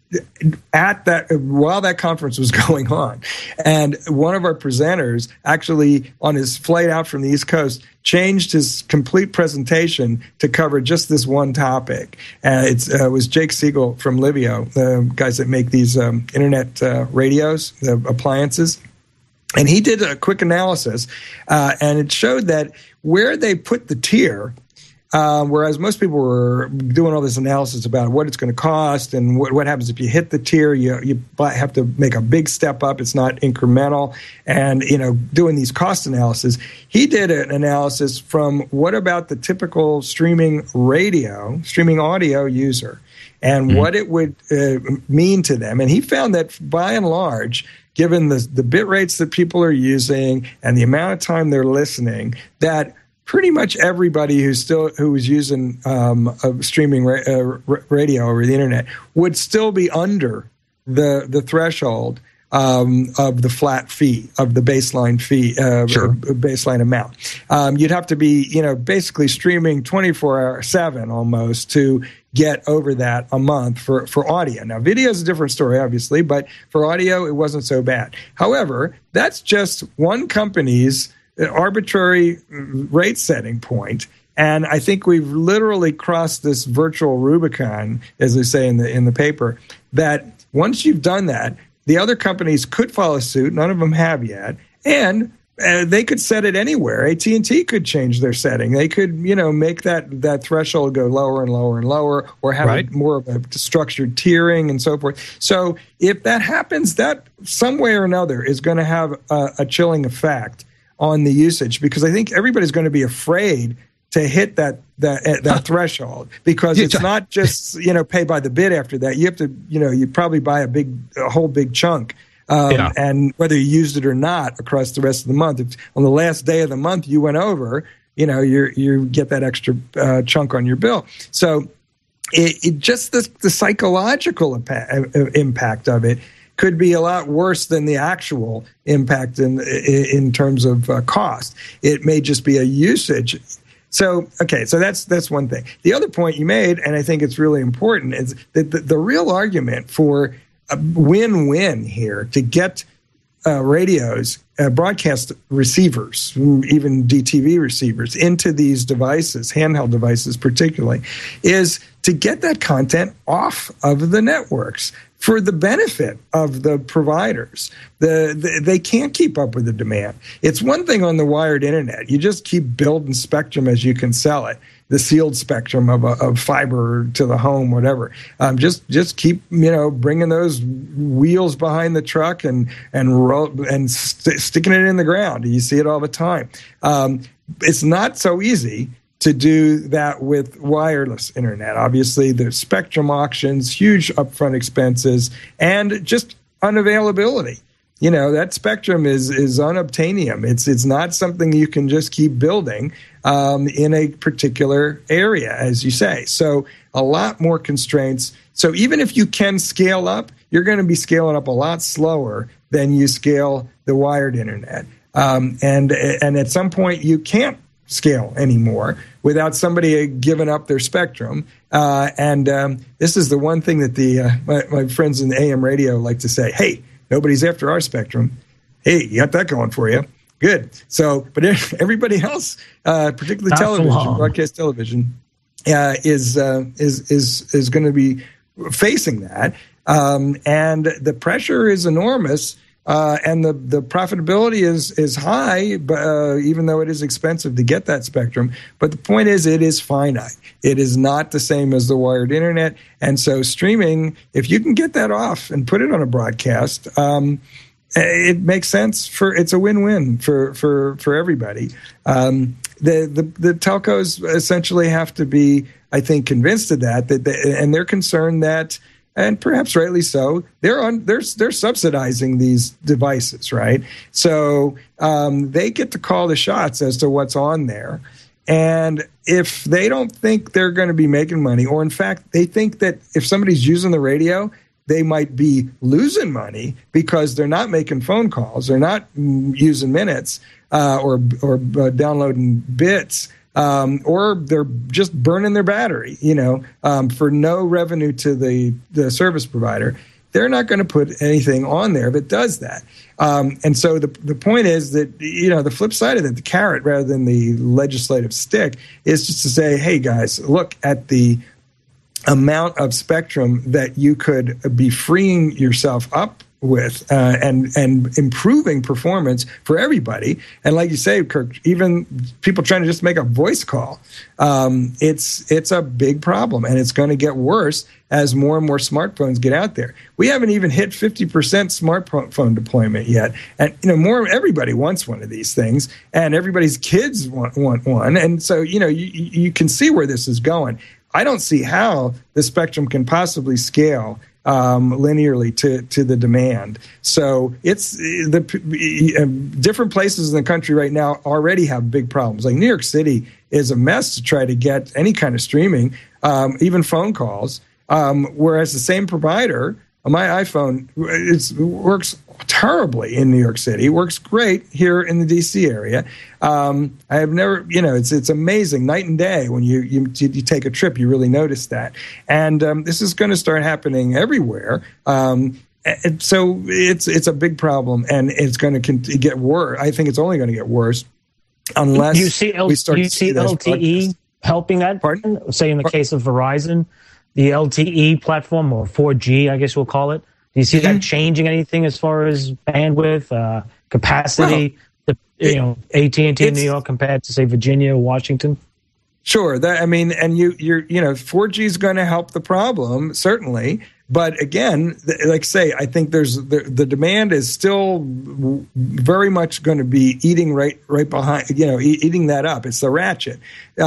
at that while that conference was going on. And one of our presenters actually, on his flight out from the East Coast, changed his complete presentation to cover just this one topic. Uh, it's, uh, it was Jake Siegel from Livio, the guys that make these um, internet uh, radios, the appliances. And he did a quick analysis, uh, and it showed that where they put the tier, Uh, whereas most people were doing all this analysis about what it's going to cost and what, what happens if you hit the tier, you you have to make a big step up. It's not incremental, and you know doing these cost analysis. He did an analysis from what about the typical streaming radio, streaming audio user, and mm-hmm. what it would uh, mean to them. And he found that by and large, given the the bit rates that people are using and the amount of time they're listening, that pretty much everybody who's still who was using um, a streaming ra- uh, radio over the internet would still be under the the threshold um, of the flat fee, of the baseline fee, uh, sure. baseline amount. Um, you'd have to be, you know, basically streaming twenty-four seven almost to get over that a month for, for audio. Now, video is a different story, obviously, but for audio, it wasn't so bad. However, that's just one company's arbitrary rate setting point, and I think we've literally crossed this virtual Rubicon, as they say in the in the paper, that once you've done that, the other companies could follow suit. None of them have yet, and uh, they could set it anywhere. A T and T could change their setting. They could, you know, make that that threshold go lower and lower and lower, or have right. more of a structured tiering and so forth. So if that happens, that some way or another is going to have a, a chilling effect on the usage, because I think everybody's going to be afraid to hit that that that threshold, because it's not just, you know, pay by the bit after that. You have to, you know, you probably buy a big, a whole big chunk, um, yeah. and whether you used it or not across the rest of the month. If on the last day of the month you went over, you know, you you get that extra uh, chunk on your bill. So it, it just the, the psychological impact, impact of it could be a lot worse than the actual impact in in terms of uh, cost. It may just be a usage. So, okay, so that's that's one thing. The other point you made, and I think it's really important, is that the, the real argument for a win-win here to get uh, radios, uh, broadcast receivers, even D T V receivers, into these devices, handheld devices particularly, is to get that content off of the networks for the benefit of the providers. The, the they can't keep up with the demand. It's one thing on the wired internet. You just keep building spectrum as you can sell it, the sealed spectrum of, of fiber to the home, whatever. Um, just just keep, you know, bringing those wheels behind the truck and and roll, and st- sticking it in the ground. You see it all the time. Um, it's not so easy to do that with wireless internet. Obviously, there's spectrum auctions, huge upfront expenses, and just unavailability. You know, that spectrum is is unobtainium. It's it's not something you can just keep building um, in a particular area, as you say. So a lot more constraints. So even if you can scale up, you're going to be scaling up a lot slower than you scale the wired internet. Um, and and at some point, you can't scale anymore without somebody giving up their spectrum. Uh, and um, this is the one thing that the uh, my, my friends in the A M radio like to say, hey, nobody's after our spectrum. Hey, you got that going for you. Good. So, but everybody else, uh, particularly Not television, broadcast television, uh, is, uh, is, is, is going to be facing that. Um, and the pressure is enormous. Uh, and the, the profitability is is high, but, uh, even though it is expensive to get that spectrum. But the point is, it is finite. It is not the same as the wired internet. And so streaming, if you can get that off and put it on a broadcast, um, it makes sense for it's a win-win for for for everybody. Um, the, the the telcos essentially have to be, I think, convinced of that. That they, and they're concerned that. And perhaps rightly so, they're on, they're they're subsidizing these devices, right? So um, they get to call the shots as to what's on there. And if they don't think they're going to be making money, or in fact they think that if somebody's using the radio, they might be losing money because they're not making phone calls, they're not using minutes uh, or or uh, downloading bits. um, or they're just burning their battery, you know, um, for no revenue to the, the service provider. They're not going to put anything on there that does that. Um, and so the the point is that, you know, the flip side of it, the carrot rather than the legislative stick, is just to say, hey, guys, look at the amount of spectrum that you could be freeing yourself up with uh, and and improving performance for everybody. And like you say, Kirk, even people trying to just make a voice call, um, it's it's a big problem, and it's going to get worse as more and more smartphones get out there. We haven't even hit fifty percent smartphone deployment yet, and you know more everybody wants one of these things, and everybody's kids want, want one, and so you know you you can see where this is going. I don't see how the spectrum can possibly scale Um, linearly to, to the demand. So it's the uh, different places in the country right now already have big problems. Like New York City is a mess to try to get any kind of streaming, um, even phone calls. Um, whereas the same provider, my iPhone, it's, it works terribly in New York City. It works great here in the D C area. Um, I have never, you know, it's it's amazing, night and day. When you you, you take a trip, you really notice that. And um, this is going to start happening everywhere. Um, and so it's it's a big problem, and it's going to get worse. I think it's only going to get worse unless you see L- we start you to see see L T E helping that. Pardon? Say in the case of Verizon, the L T E platform, or four G, I guess we'll call it. Do you see that changing anything as far as bandwidth, uh, capacity, well, the, you know, A T and T in New York compared to, say, Virginia or Washington? Sure. That, I mean, and you, you're, you know, four G is going to help the problem, certainly. But again, like say, I think there's the, the demand is still very much going to be eating right, right behind, you know, e- eating that up. It's the ratchet,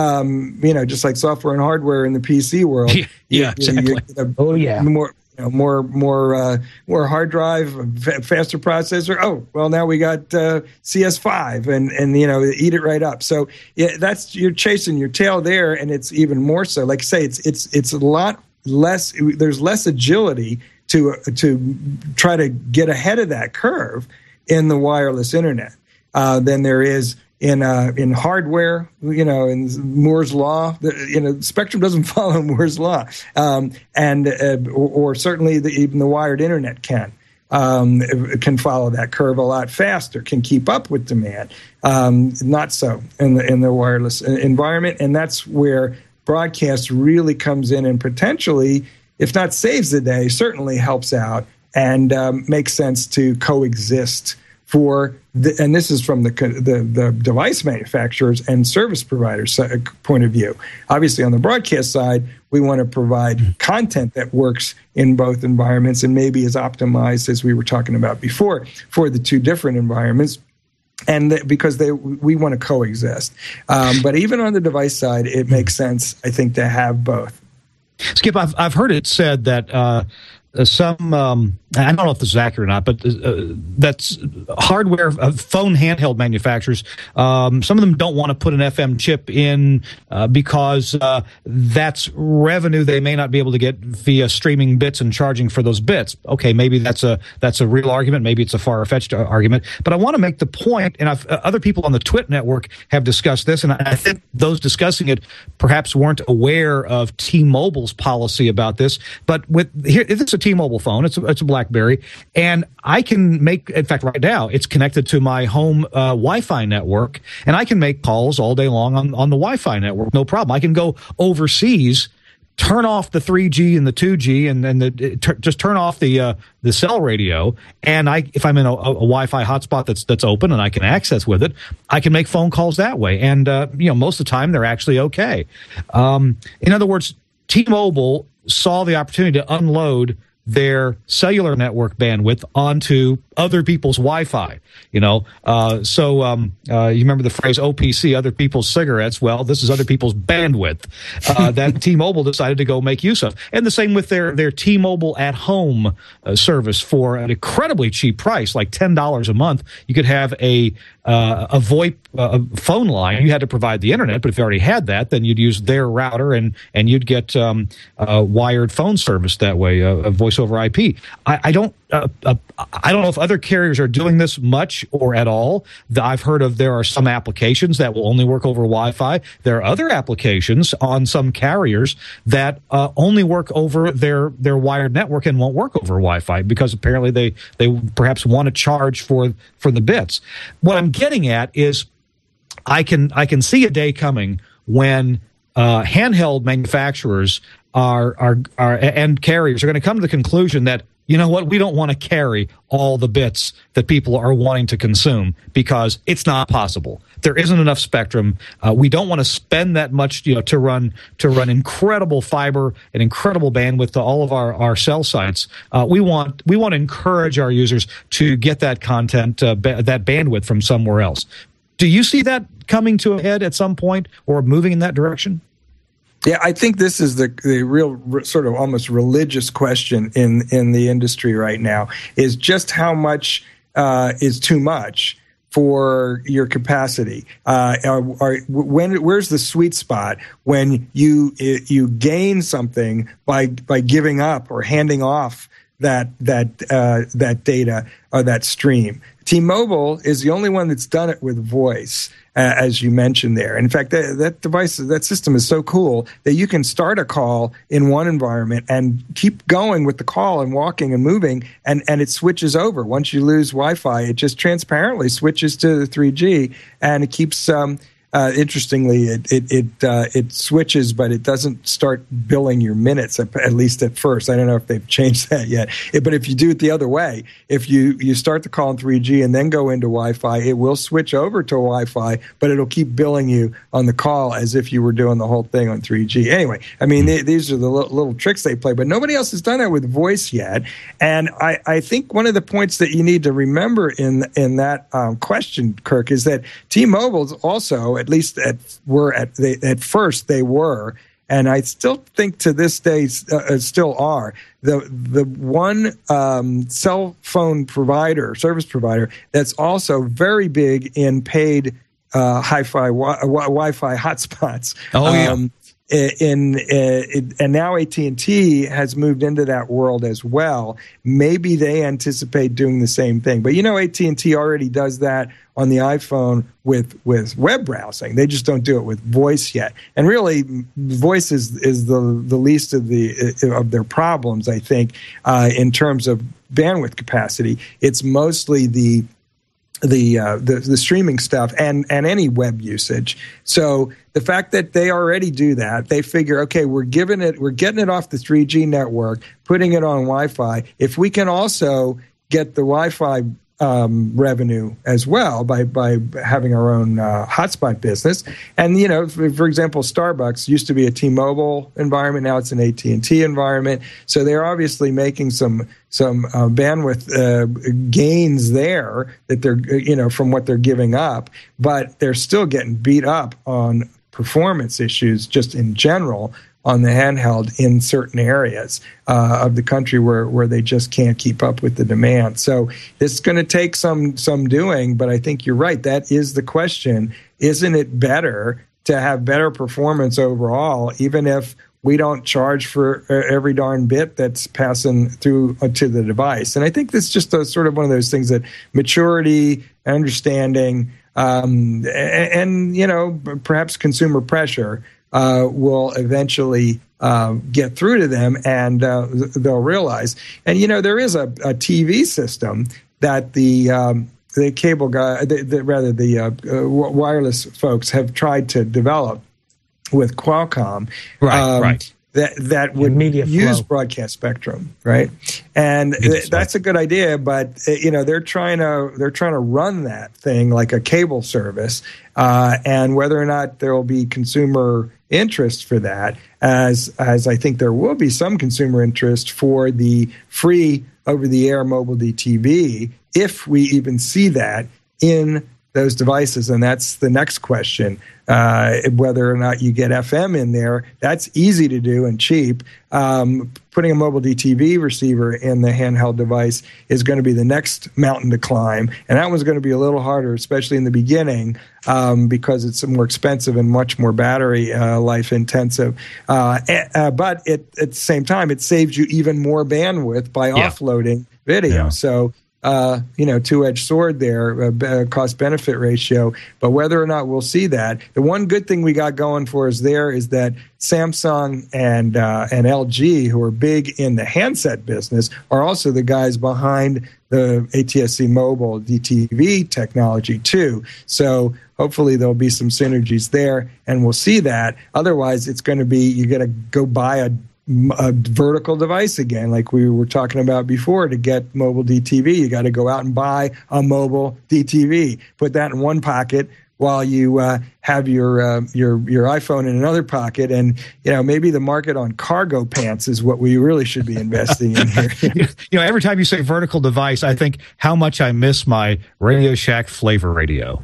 um, you know, just like software and hardware in the P C world. Yeah, yeah you, exactly. You, you, oh yeah. More, you know, more, more, uh, more hard drive, f- faster processor. Oh, well, now we got uh, C S five, and and you know, eat it right up. So yeah, that's you're chasing your tail there, and it's even more so. Like I say, it's it's it's a lot less. There's less agility to to try to get ahead of that curve in the wireless internet uh, than there is in uh, in hardware, you know, in Moore's law. You know, spectrum doesn't follow Moore's law, um, and uh, or, or certainly the, even the wired internet can um, can follow that curve a lot faster, can keep up with demand. Um, not so in the in the wireless environment, and that's where broadcast really comes in and potentially, if not saves the day, certainly helps out and um, makes sense to coexist for the, and this is from the, the the device manufacturers and service providers point of view. Obviously, on the broadcast side, we want to provide content that works in both environments and maybe is optimized, as we were talking about before, for the two different environments. And th- because they, we want to coexist. Um, but even on the device side, it makes sense, I think, to have both. Skip, I've I've heard it said that uh, some um, I don't know if this is accurate or not, but uh, that's hardware, uh, phone handheld manufacturers. Um, some of them don't want to put an F M chip in uh, because uh, that's revenue they may not be able to get via streaming bits and charging for those bits. Okay, maybe that's a that's a real argument. Maybe it's a far-fetched argument. But I want to make the point, and I've, uh, other people on the Twit network have discussed this, and I think those discussing it perhaps weren't aware of T-Mobile's policy about this. But with here, it's a T-Mobile phone. It's a, it's a BlackBerry, and I can make, in fact, right now, it's connected to my home uh, Wi-Fi network, and I can make calls all day long on, on the Wi-Fi network, no problem. I can go overseas, turn off the three G and the two G, and then the, t- just turn off the uh, the cell radio, and I, if I'm in a, a Wi-Fi hotspot that's that's open and I can access with it, I can make phone calls that way, and uh, you know, most of the time they're actually okay. Um, in other words, T-Mobile saw the opportunity to unload their cellular network bandwidth onto other people's Wi-Fi, you know. Uh, so um, uh, you remember the phrase O P C, other people's cigarettes. Well, this is other people's bandwidth uh, that T-Mobile decided to go make use of. And the same with their, their T-Mobile at home uh, service for an incredibly cheap price, like ten dollars a month. You could have a uh, a VoIP uh, phone line, you had to provide the internet. But if you already had that, then you'd use their router and and you'd get um, uh, wired phone service that way, uh, a voice over I P. I, I don't. Uh, uh, I don't know if other carriers are doing this much or at all. The, I've heard of there are some applications that will only work over Wi-Fi. There are other applications on some carriers that uh, only work over their their wired network and won't work over Wi-Fi because apparently they they perhaps want to charge for for the bits. What I'm getting at is I can I can see a day coming when uh, handheld manufacturers are are are and carriers are going to come to the conclusion that, you know what, we don't want to carry all the bits that people are wanting to consume because it's not possible. There isn't enough spectrum. Uh, we don't want to spend that much, you know, to run to run incredible fiber and incredible bandwidth to all of our, our cell sites. Uh, we want we want to encourage our users to get that content, uh, ba- that bandwidth from somewhere else. Do you see that coming to a head at some point or moving in that direction? Yeah, I think this is the the real re, sort of almost religious question in, in the industry right now, is just how much uh, is too much for your capacity. Uh, are, are, when where's the sweet spot when you you gain something by by giving up or handing off that that uh, that data or that stream? T-Mobile is the only one that's done it with voice, uh, as you mentioned there. In fact, that, that device, that system is so cool that you can start a call in one environment and keep going with the call and walking and moving, and, and it switches over. Once you lose Wi-Fi, it just transparently switches to the three G, and it keeps... Um, Uh, interestingly, it it it, uh, it switches, but it doesn't start billing your minutes, at, at least at first. I don't know if they've changed that yet. It, but if you do it the other way, if you, you start the call in three G and then go into Wi-Fi, it will switch over to Wi-Fi, but it'll keep billing you on the call as if you were doing the whole thing on three G. Anyway, I mean, they, these are the little, little tricks they play, but nobody else has done that with voice yet. And I, I think one of the points that you need to remember in in that um, question, Kirk, is that T-Mobile's also, at least at were at they, at first they were, and I still think to this day uh, still are, the the one um, cell phone provider, service provider that's also very big in paid uh, hi-fi wi- Wi-Fi hotspots. Oh yeah. Um, In, in and now A T and T has moved into that world as well. Maybe they anticipate doing the same thing. But you know, A T and T already does that on the iPhone with with web browsing. They just don't do it with voice yet. And really, voice is is the the least of the of their problems, I think, uh, in terms of bandwidth capacity. It's mostly the the, uh, the the streaming stuff and and any web usage. So the fact that they already do that, they figure, okay, we're giving it, we're getting it off the three G network, putting it on Wi-Fi. If we can also get the Wi-Fi um, revenue as well by by having our own uh, hotspot business, and you know, for, for example, Starbucks used to be a T-Mobile environment, now it's an A T and T environment. So they're obviously making some some uh, bandwidth uh, gains there that they're you know from what they're giving up, but they're still getting beat up on performance issues just in general on the handheld in certain areas uh, of the country where, where they just can't keep up with the demand. So it's going to take some some doing, but I think you're right. That is the question. Isn't it better to have better performance overall, even if we don't charge for every darn bit that's passing through to the device? And I think this is just a, sort of one of those things that maturity, understanding, um, and, and, you know, perhaps consumer pressure Uh, will eventually uh, get through to them, and uh, they'll realize. And you know, there is a, a T V system that the um, the cable guy, the, the, rather the uh, uh, wireless folks have tried to develop with Qualcomm, right? Um, right. That that would Media use flow. broadcast spectrum, right? And th- that's a good idea, but uh, you know they're trying to they're trying to run that thing like a cable service, uh, and whether or not there will be consumer interest for that, as as I think there will be some consumer interest for the free over-the-air mobile D T V, if we even see that in those devices. And that's the next question. Uh, whether or not you get F M in there, that's easy to do and cheap. Um, putting a mobile D T V receiver in the handheld device is going to be the next mountain to climb. And that one's going to be a little harder, especially in the beginning, um, because it's more expensive and much more battery uh, life intensive. Uh, uh, but it, at the same time, it saves you even more bandwidth by yeah. offloading video. Yeah. So, Uh, you know, two-edged sword there, uh, cost-benefit ratio. But whether or not we'll see that, the one good thing we got going for us there is that Samsung and uh, and L G, who are big in the handset business, are also the guys behind the A T S C Mobile D T V technology too. So hopefully there'll be some synergies there, and we'll see that. Otherwise, it's going to be you got to go buy a a vertical device again, like we were talking about before. To get mobile D T V, you got to go out and buy a mobile D T V. Put that in one pocket while you uh, have your uh, your your iPhone in another pocket. And you know, maybe the market on cargo pants is what we really should be investing in here. You know, every time you say vertical device, I think how much I miss my Radio Shack flavor radio.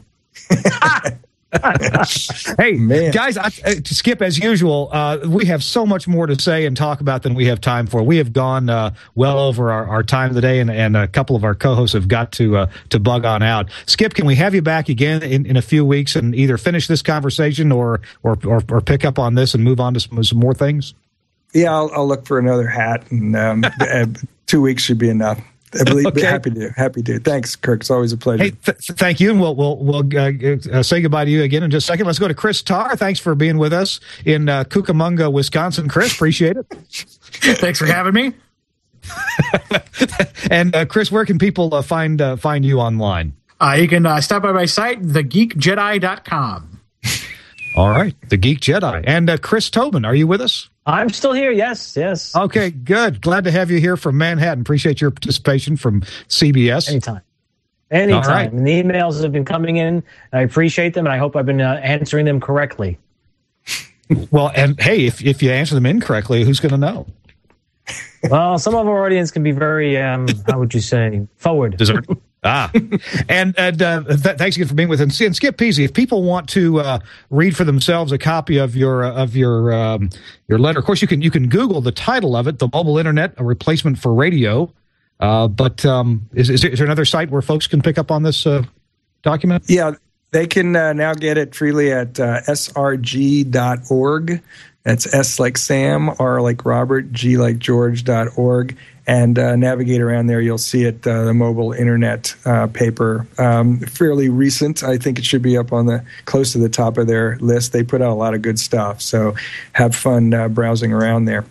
Hey, man. Guys, I, uh, Skip, as usual, uh, we have so much more to say and talk about than we have time for. We have gone uh, well over our, our time of the day, and, and a couple of our co-hosts have got to uh, to bug on out. Skip, can we have you back again in, in a few weeks and either finish this conversation or or, or, or pick up on this and move on to some, some more things? Yeah, I'll, I'll look for another hat, and um, two weeks should be enough. I believe, okay. Happy to, happy to. Thanks, Kirk. It's always a pleasure. Hey, th- thank you, and we'll we'll we'll uh, uh, say goodbye to you again in just a second. Let's go to Chris Tarr. Thanks for being with us in uh, Cucamonga, Wisconsin. Chris, appreciate it. Thanks for having me. And uh, Chris, where can people uh, find uh, find you online? Uh, you can uh, stop by my site, the geek jedi dot com. All right, The Geek Jedi. And uh, Chris Tobin, are you with us? I'm still here, yes, yes. Okay, good. Glad to have you here from Manhattan. Appreciate your participation from C B S. Anytime. Anytime. All right. And the emails have been coming in. I appreciate them, and I hope I've been uh, answering them correctly. Well, and hey, if, if you answer them incorrectly, who's going to know? Well, some of our audience can be very, um, how would you say, forward. Desert. Ah, and, and uh, th- thanks again for being with us. And Skip Peasy, if people want to uh, read for themselves a copy of your uh, of your um, your letter, of course you can you can Google the title of it, "The Mobile Internet: A Replacement for Radio." Uh, but um, is, is, there, is there another site where folks can pick up on this uh, document? Yeah, they can uh, now get it freely at uh, S R G dot org. That's S like Sam, R like Robert, G like George dot org. And uh, navigate around there, you'll see it, uh, the mobile internet uh, paper. Um, fairly recent. I think it should be up on the close to the top of their list. They put out a lot of good stuff, so have fun uh, browsing around there.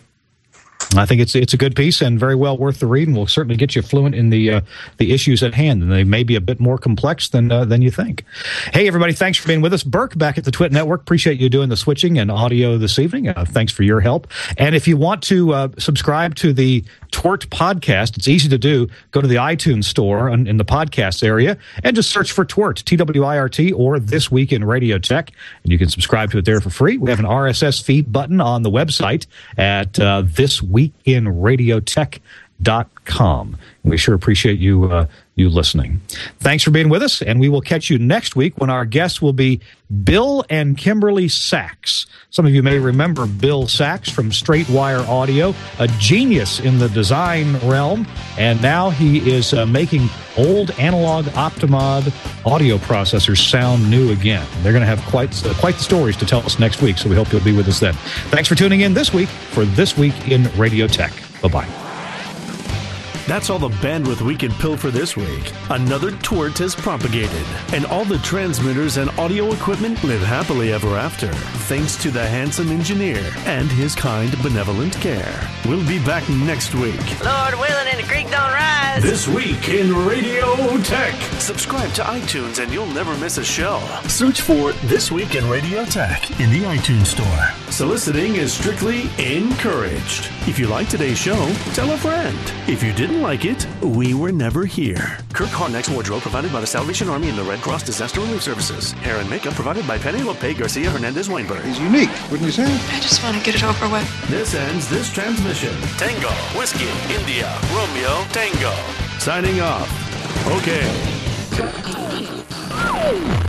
I think it's it's a good piece and very well worth the read, and will certainly get you fluent in the uh, the issues at hand. And they may be a bit more complex than uh, than you think. Hey, everybody, thanks for being with us. Burke back at the Twit Network. Appreciate you doing the switching and audio this evening. Uh, thanks for your help. And if you want to uh, subscribe to the Twit podcast, it's easy to do. Go to the iTunes store in, in the podcasts area and just search for Twit, T W I R T, or This Week in Radio Tech, and you can subscribe to it there for free. We have an R S S feed button on the website at uh, This Week in Radiotech dot com. We sure appreciate you uh, you listening. Thanks for being with us, and we will catch you next week when our guests will be Bill and Kimberly Sachs. Some of you may remember Bill Sachs from Straight Wire Audio, a genius in the design realm, and now he is uh, making old analog Optimod audio processors sound new again. They're going to have quite uh, quite the stories to tell us next week, so we hope you'll be with us then. Thanks for tuning in this week for This Week in Radio Tech. Bye-bye. That's all the bandwidth we can pill for this week. Another Twit has propagated, and all the transmitters and audio equipment live happily ever after, thanks to the handsome engineer and his kind, benevolent care. We'll be back next week. Lord willing and the creek don't rise. This Week in Radio Tech. Subscribe to iTunes and you'll never miss a show. Search for This Week in Radio Tech in the iTunes Store. Soliciting is strictly encouraged. If you like today's show, tell a friend. If you didn't like it, we were never here. Kirk Harnack's wardrobe provided by the Salvation Army and the Red Cross Disaster Relief Services. Hair and makeup provided by Penelope Garcia Hernandez Weinberg. He's unique, wouldn't you say? I just want to get it over with. This ends this transmission. Tango, Whiskey, India, Romeo, Tango. Signing off. Okay. Woo!